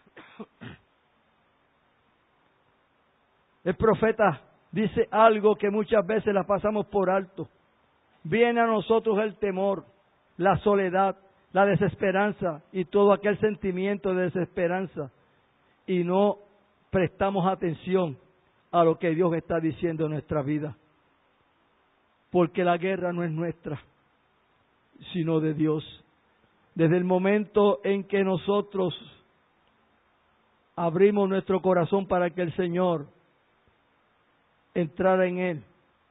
El profeta dice algo que muchas veces la pasamos por alto. Viene a nosotros el temor, la soledad, la desesperanza y todo aquel sentimiento de desesperanza, y no prestamos atención a lo que Dios está diciendo en nuestra vida. Porque la guerra no es nuestra, sino de Dios. Desde el momento en que nosotros abrimos nuestro corazón para que el Señor entrara en él,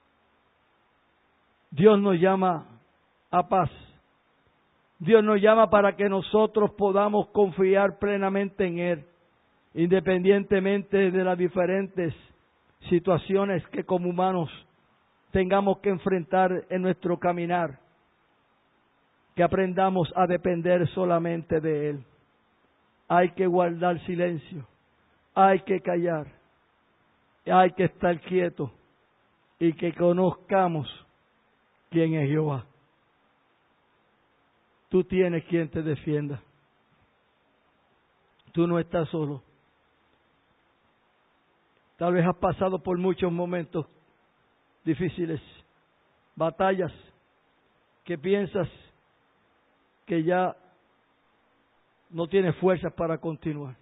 Dios nos llama a paz. Dios nos llama para que nosotros podamos confiar plenamente en Él, independientemente de las diferentes situaciones que como humanos tengamos que enfrentar en nuestro caminar. Que aprendamos a depender solamente de Él. Hay que guardar silencio, hay que callar, hay que estar quieto y que conozcamos quién es Jehová. Tú tienes quien te defienda. Tú no estás solo. Tal vez has pasado por muchos momentos difíciles, batallas que piensas que ya no tienes fuerzas para continuar.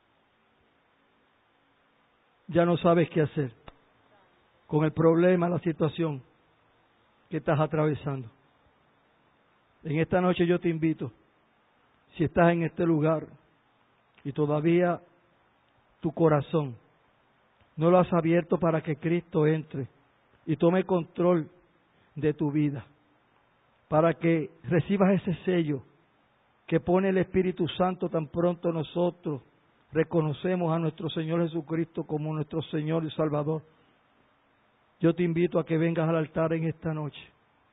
Ya no sabes qué hacer con el problema, la situación que estás atravesando. En esta noche yo te invito, si estás en este lugar y todavía tu corazón no lo has abierto para que Cristo entre y tome control de tu vida, para que recibas ese sello que pone el Espíritu Santo tan pronto nosotros reconocemos a nuestro Señor Jesucristo como nuestro Señor y Salvador. Yo te invito a que vengas al altar en esta noche.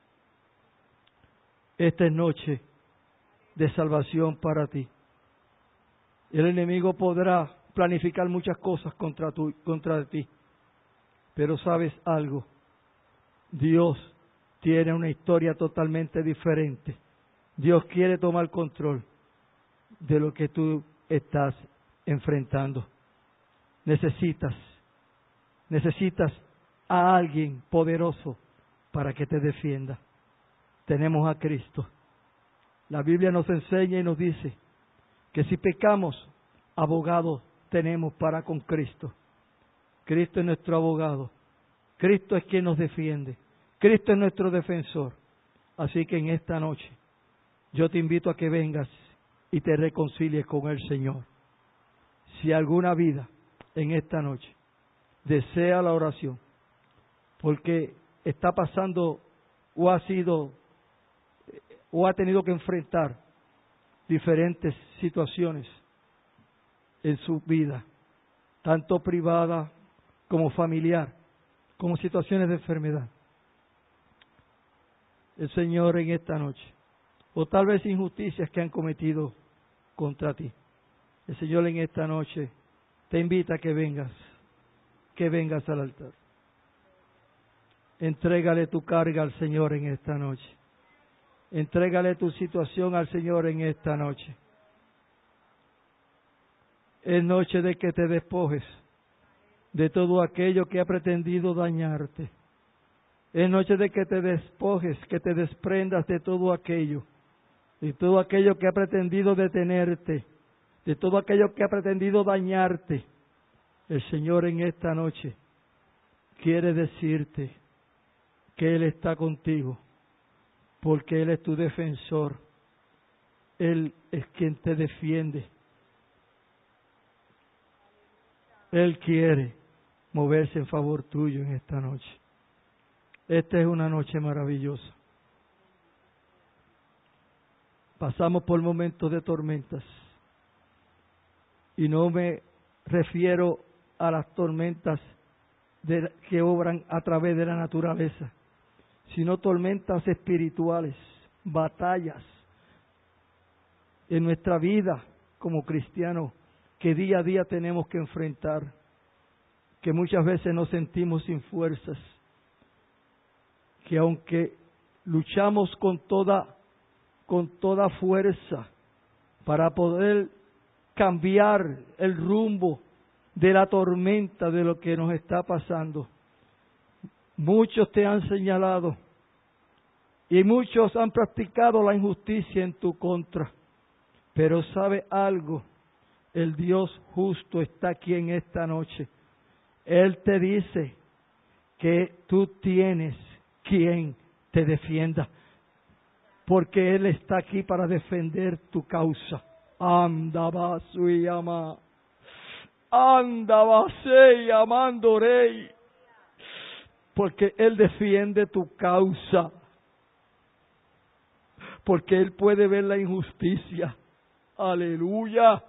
Esta es noche de salvación para ti. El enemigo podrá planificar muchas cosas contra ti, pero sabes algo, Dios tiene una historia totalmente diferente. Dios quiere tomar control de lo que tú estás enfrentando. Necesitas necesitas a alguien poderoso para que te defienda. Tenemos a Cristo. La Biblia nos enseña y nos dice que si pecamos, abogado tenemos para con Cristo. Cristo es nuestro abogado. Cristo es quien nos defiende. Cristo es nuestro defensor. Así que en esta noche yo te invito a que vengas y te reconcilies con el Señor. Si alguna vida en esta noche desea la oración, porque está pasando o ha tenido que enfrentar diferentes situaciones en su vida, tanto privada como familiar, como situaciones de enfermedad. El Señor en esta noche, o tal vez injusticias que han cometido contra ti. El Señor en esta noche te invita a que vengas al altar. Entrégale tu carga al Señor en esta noche. Entrégale tu situación al Señor en esta noche. Es noche de que te despojes de todo aquello que ha pretendido dañarte. Es noche de que te despojes, que te desprendas de todo aquello que ha pretendido detenerte, de todo aquello que ha pretendido dañarte. El Señor en esta noche quiere decirte que Él está contigo, porque Él es tu defensor. Él es quien te defiende. Él quiere moverse en favor tuyo en esta noche. Esta es una noche maravillosa. Pasamos por momentos de tormentas. Y no me refiero a las tormentas que obran a través de la naturaleza, sino tormentas espirituales, batallas en nuestra vida como cristianos que día a día tenemos que enfrentar, que muchas veces nos sentimos sin fuerzas, que aunque luchamos con toda fuerza para poder cambiar el rumbo de la tormenta de lo que nos está pasando, muchos te han señalado y muchos han practicado la injusticia en tu contra. Pero ¿sabe algo? El Dios justo está aquí en esta noche. Él te dice que tú tienes quien te defienda, porque Él está aquí para defender tu causa. Anda y llama, anda y amando rey, porque Él defiende tu causa, porque Él puede ver la injusticia. Aleluya.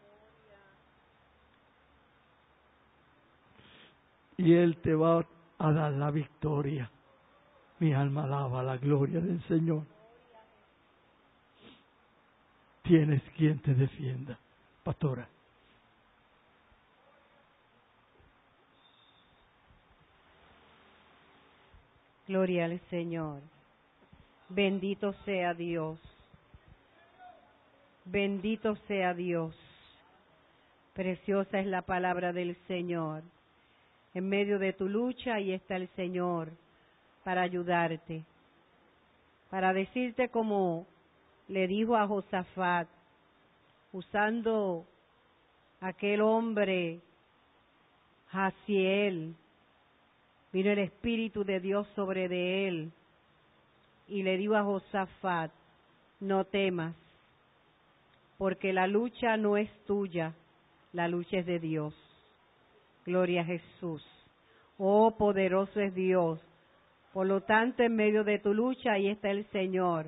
Y Él te va a dar la victoria. Mi alma alaba la gloria del Señor. Tienes quien te defienda. Pastora. Gloria al Señor. Bendito sea Dios. Bendito sea Dios. Preciosa es la palabra del Señor. En medio de tu lucha, ahí está el Señor para ayudarte, para decirte como le dijo a Josafat, usando aquel hombre, Jaziel, vino el Espíritu de Dios sobre de él y le dijo a Josafat, no temas, porque la lucha no es tuya, la lucha es de Dios. Gloria a Jesús. Oh, poderoso es Dios. Por lo tanto, en medio de tu lucha, ahí está el Señor.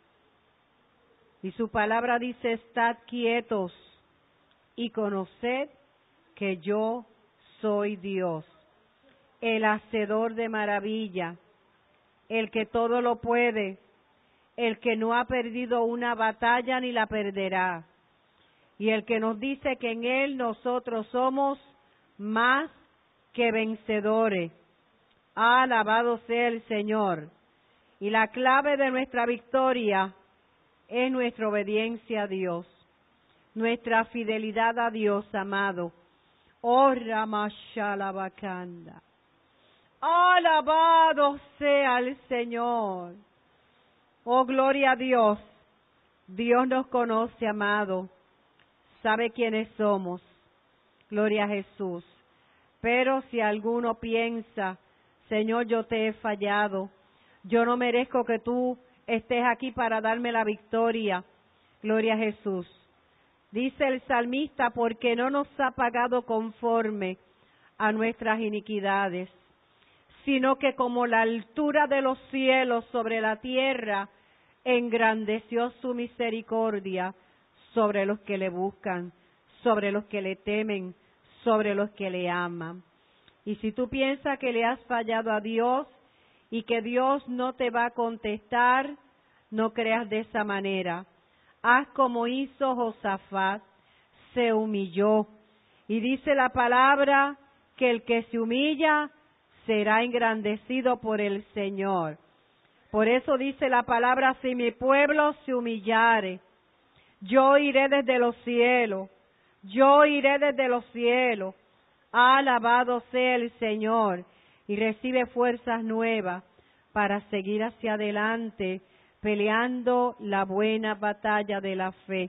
Y su palabra dice, estad quietos y conoced que yo soy Dios, el hacedor de maravilla, el que todo lo puede, el que no ha perdido una batalla ni la perderá, y el que nos dice que en Él nosotros somos más que vencedores. Alabado sea el Señor. Y la clave de nuestra victoria es nuestra obediencia a Dios, nuestra fidelidad a Dios, amado. Oh, Ramashalabakanda. Alabado sea el Señor. Oh, gloria a Dios. Dios nos conoce, amado. Sabe quiénes somos. Gloria a Jesús. Pero si alguno piensa, Señor, yo te he fallado, yo no merezco que tú estés aquí para darme la victoria. Gloria a Jesús. Dice el salmista, porque no nos ha pagado conforme a nuestras iniquidades, sino que como la altura de los cielos sobre la tierra, engrandeció su misericordia sobre los que le buscan, sobre los que le temen, sobre los que le aman. Y si tú piensas que le has fallado a Dios y que Dios no te va a contestar, no creas de esa manera. Haz como hizo Josafat, se humilló. Y dice la palabra que el que se humilla será engrandecido por el Señor. Por eso dice la palabra, si mi pueblo se humillare, yo iré desde los cielos, yo iré desde los cielos. Alabado sea el Señor, y recibe fuerzas nuevas para seguir hacia adelante, peleando la buena batalla de la fe,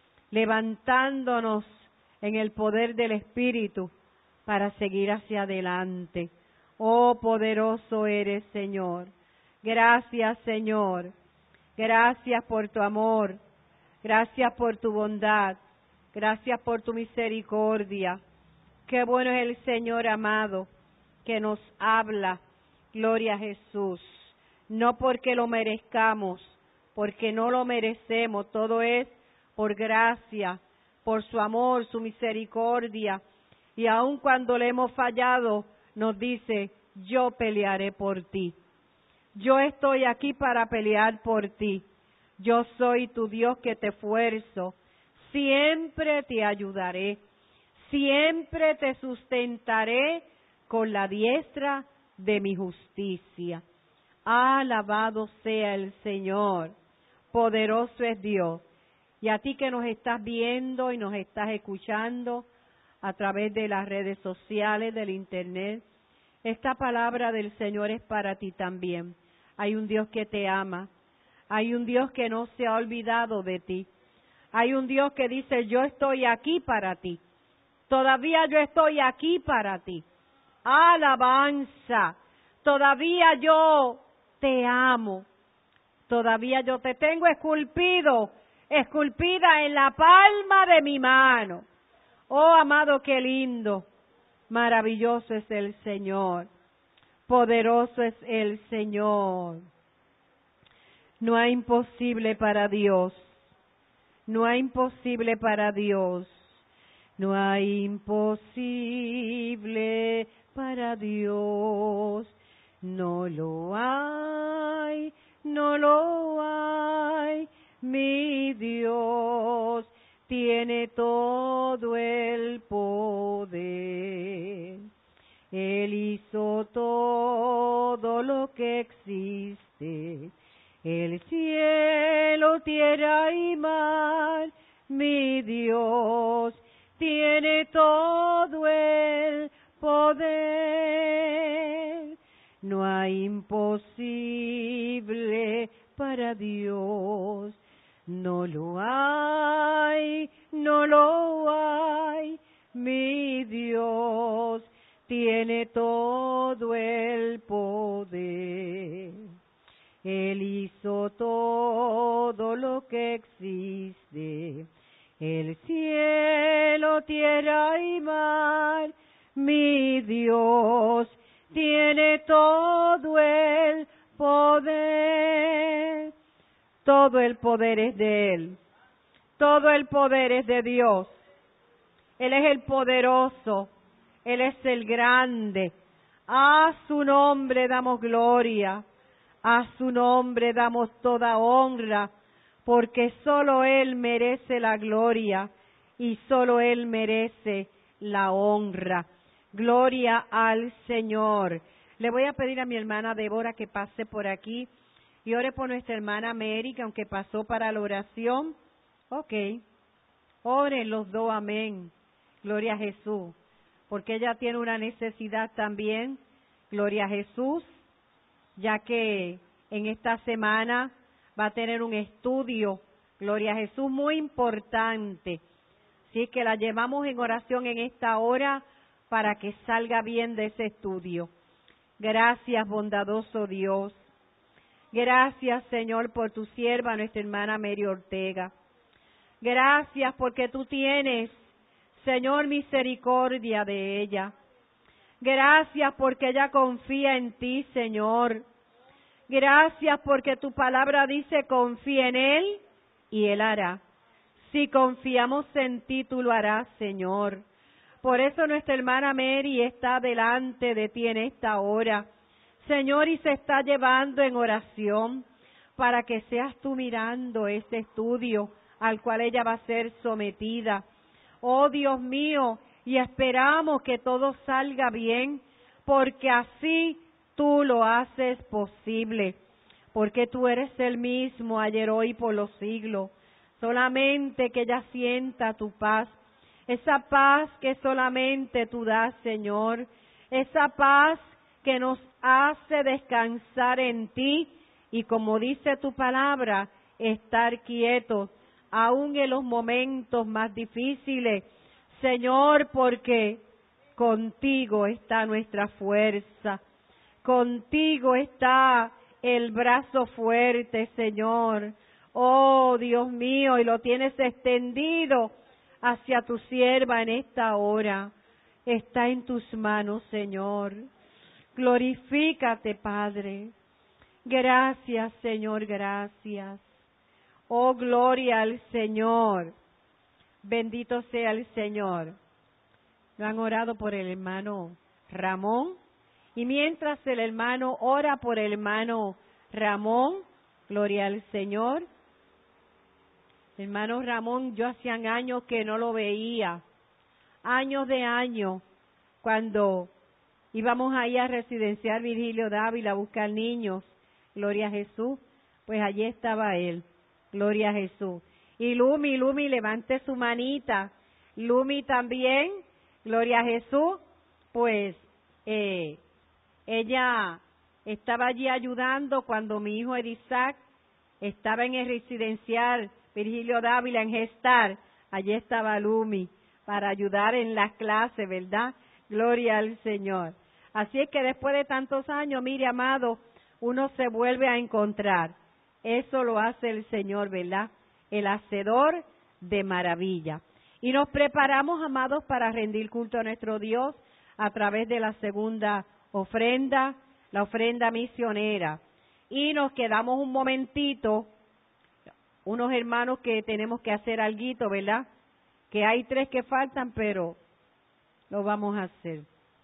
levantándonos en el poder del Espíritu para seguir hacia adelante. Oh, poderoso eres, Señor. Gracias, Señor. Gracias por tu amor. Gracias por tu bondad. Gracias por tu misericordia. Qué bueno es el Señor amado que nos habla. Gloria a Jesús. No porque lo merezcamos, porque no lo merecemos. Todo es por gracia, por su amor, su misericordia. Y aun cuando le hemos fallado, nos dice, yo pelearé por ti. Yo estoy aquí para pelear por ti. Yo soy tu Dios que te esfuerzo. Siempre te ayudaré. Siempre te sustentaré con la diestra de mi justicia. Alabado sea el Señor. Poderoso es Dios. Y a ti que nos estás viendo y nos estás escuchando a través de las redes sociales, del internet, esta palabra del Señor es para ti también. Hay un Dios que te ama. Hay un Dios que no se ha olvidado de ti. Hay un Dios que dice, yo estoy aquí para ti. Todavía yo estoy aquí para ti. Alabanza. Todavía yo te amo. Todavía yo te tengo esculpida en la palma de mi mano. Oh, amado, qué lindo. Maravilloso es el Señor. Poderoso es el Señor. No hay imposible para Dios. No hay imposible para Dios. No hay imposible para Dios. No lo hay, no lo hay. Mi Dios tiene todo el poder. Él hizo todo lo que existe. El cielo, tierra y mar, mi Dios tiene todo el poder. No hay imposible para Dios. No lo hay, no lo hay. Mi Dios tiene todo el poder. Él hizo todo lo que existe. El cielo, tierra y mar, mi Dios tiene todo el poder. Todo el poder es de Él. Todo el poder es de Dios. Él es el poderoso. Él es el grande. A su nombre damos gloria. A su nombre damos toda honra, porque solo Él merece la gloria y solo Él merece la honra. Gloria al Señor. Le voy a pedir a mi hermana Débora que pase por aquí y ore por nuestra hermana Mary, que aunque pasó para la oración, oren los dos, amén. Gloria a Jesús, porque ella tiene una necesidad también Gloria a Jesús, ya que en esta semana va a tener un estudio, Gloria a Jesús, muy importante. Así que la llevamos en oración en esta hora para que salga bien de ese estudio. Gracias, bondadoso Dios. Gracias, Señor, por tu sierva, nuestra hermana Mary Ortega. Gracias porque tú tienes, Señor, misericordia de ella. Gracias porque ella confía en ti, Señor. Gracias porque tu palabra dice, confía en Él y Él hará. Si confiamos en ti, tú lo harás, Señor. Por eso nuestra hermana Mary está delante de ti en esta hora, Señor, y se está llevando en oración para que seas tú mirando este estudio al cual ella va a ser sometida. Oh Dios mío, y esperamos que todo salga bien, porque así tú lo haces posible, porque tú eres el mismo ayer, hoy, por los siglos. Solamente que ella sienta tu paz, esa paz que solamente tú das, Señor, esa paz que nos hace descansar en ti y, como dice tu palabra, estar quietos, aún en los momentos más difíciles, Señor, porque contigo está nuestra fuerza, contigo está el brazo fuerte, Señor. Oh, Dios mío, y lo tienes extendido hacia tu sierva en esta hora. Está en tus manos, Señor. Glorifícate, Padre. Gracias, Señor, gracias. Oh, gloria al Señor. Bendito sea el Señor. Lo han orado por el hermano Ramón. Y mientras el hermano ora por el hermano Ramón, gloria al Señor. Hermano Ramón, yo hacían años que no lo veía. Años de años, cuando íbamos ahí a Residencial Virgilio Dávila a buscar niños. Gloria a Jesús. Pues allí estaba él. Gloria a Jesús. Y Lumi, levante su manita. Lumi también, gloria a Jesús, pues ella estaba allí ayudando cuando mi hijo Edisac estaba en el residencial Virgilio Dávila en Gestar. Allí estaba Lumi para ayudar en las clases, ¿verdad? Gloria al Señor. Así es que después de tantos años, mire, amado, uno se vuelve a encontrar. Eso lo hace el Señor, ¿verdad? El hacedor de maravilla. Y nos preparamos, amados, para rendir culto a nuestro Dios a través de la segunda ofrenda, la ofrenda misionera. Y nos quedamos un momentito, unos hermanos que tenemos que hacer alguito, ¿verdad? Que hay 3 que faltan, pero lo vamos a hacer.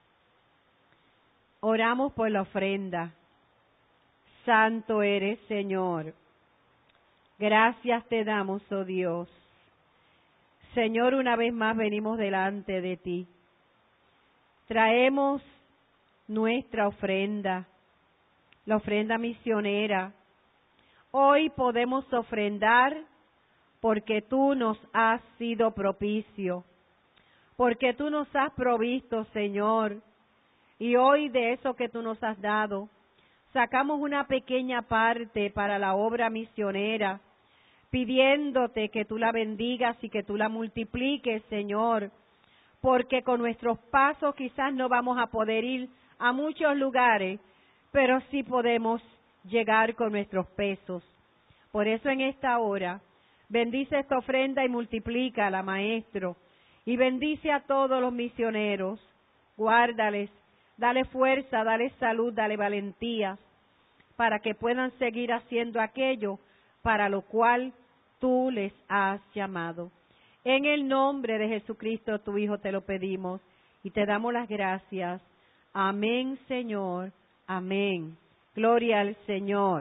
Oramos por la ofrenda. Santo eres, Señor. Gracias te damos, oh Dios. Señor, una vez más venimos delante de ti. Traemos nuestra ofrenda, la ofrenda misionera. Hoy podemos ofrendar porque tú nos has sido propicio, porque tú nos has provisto, Señor. Y hoy de eso que tú nos has dado, sacamos una pequeña parte para la obra misionera, pidiéndote que tú la bendigas y que tú la multipliques, Señor, porque con nuestros pasos quizás no vamos a poder ir a muchos lugares, pero sí podemos llegar con nuestros pesos. Por eso en esta hora, bendice esta ofrenda y multiplícala, Maestro, y bendice a todos los misioneros, guárdales, dale fuerza, dale salud, dale valentía, para que puedan seguir haciendo aquello para lo cual tú les has llamado. En el nombre de Jesucristo, tu Hijo, te lo pedimos y te damos las gracias. Amén, Señor. Amén. Gloria al Señor.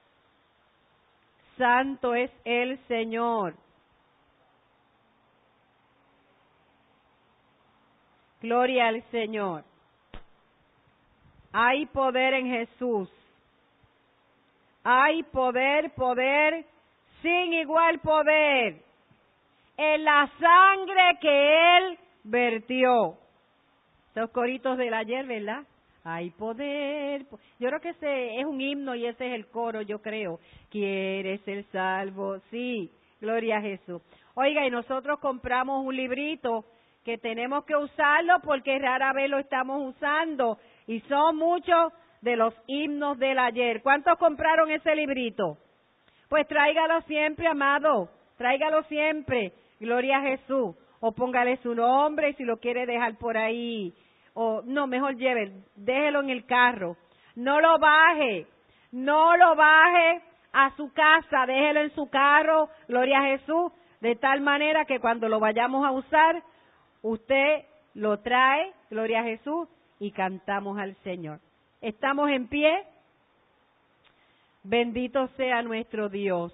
Santo es el Señor. Gloria al Señor. Hay poder en Jesús. Hay poder, poder, sin igual poder, en la sangre que Él vertió. Esos coritos del ayer, ¿verdad? Hay poder. Yo creo que ese es un himno y ese es el coro, yo creo. ¿Quieres ser salvo? Sí, gloria a Jesús. Oiga, y nosotros compramos un librito que tenemos que usarlo porque rara vez lo estamos usando. Y son muchos de los himnos del ayer. ¿Cuántos compraron ese librito? Pues tráigalo siempre, amado. Tráigalo siempre. Gloria a Jesús. O póngale su nombre y si lo quiere dejar por ahí. O no, mejor déjelo en el carro. No lo baje a su casa, déjelo en su carro, gloria a Jesús, de tal manera que cuando lo vayamos a usar, usted lo trae, gloria a Jesús, y cantamos al Señor. ¿Estamos en pie? Bendito sea nuestro Dios.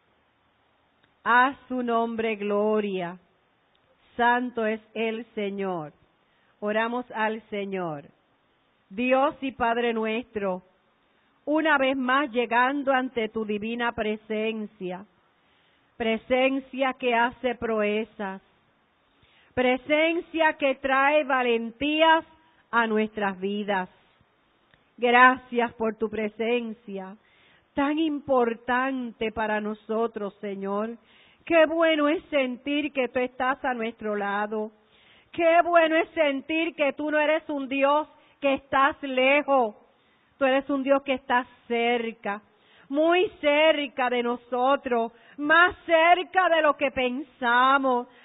A su nombre gloria. Santo es el Señor. Oramos al Señor. Dios y Padre nuestro, una vez más llegando ante tu divina presencia, presencia que hace proezas, presencia que trae valentías a nuestras vidas. Gracias por tu presencia, tan importante para nosotros, Señor. Qué bueno es sentir que tú estás a nuestro lado. Qué bueno es sentir que tú no eres un Dios que estás lejos. Tú eres un Dios que está cerca, muy cerca de nosotros, más cerca de lo que pensamos,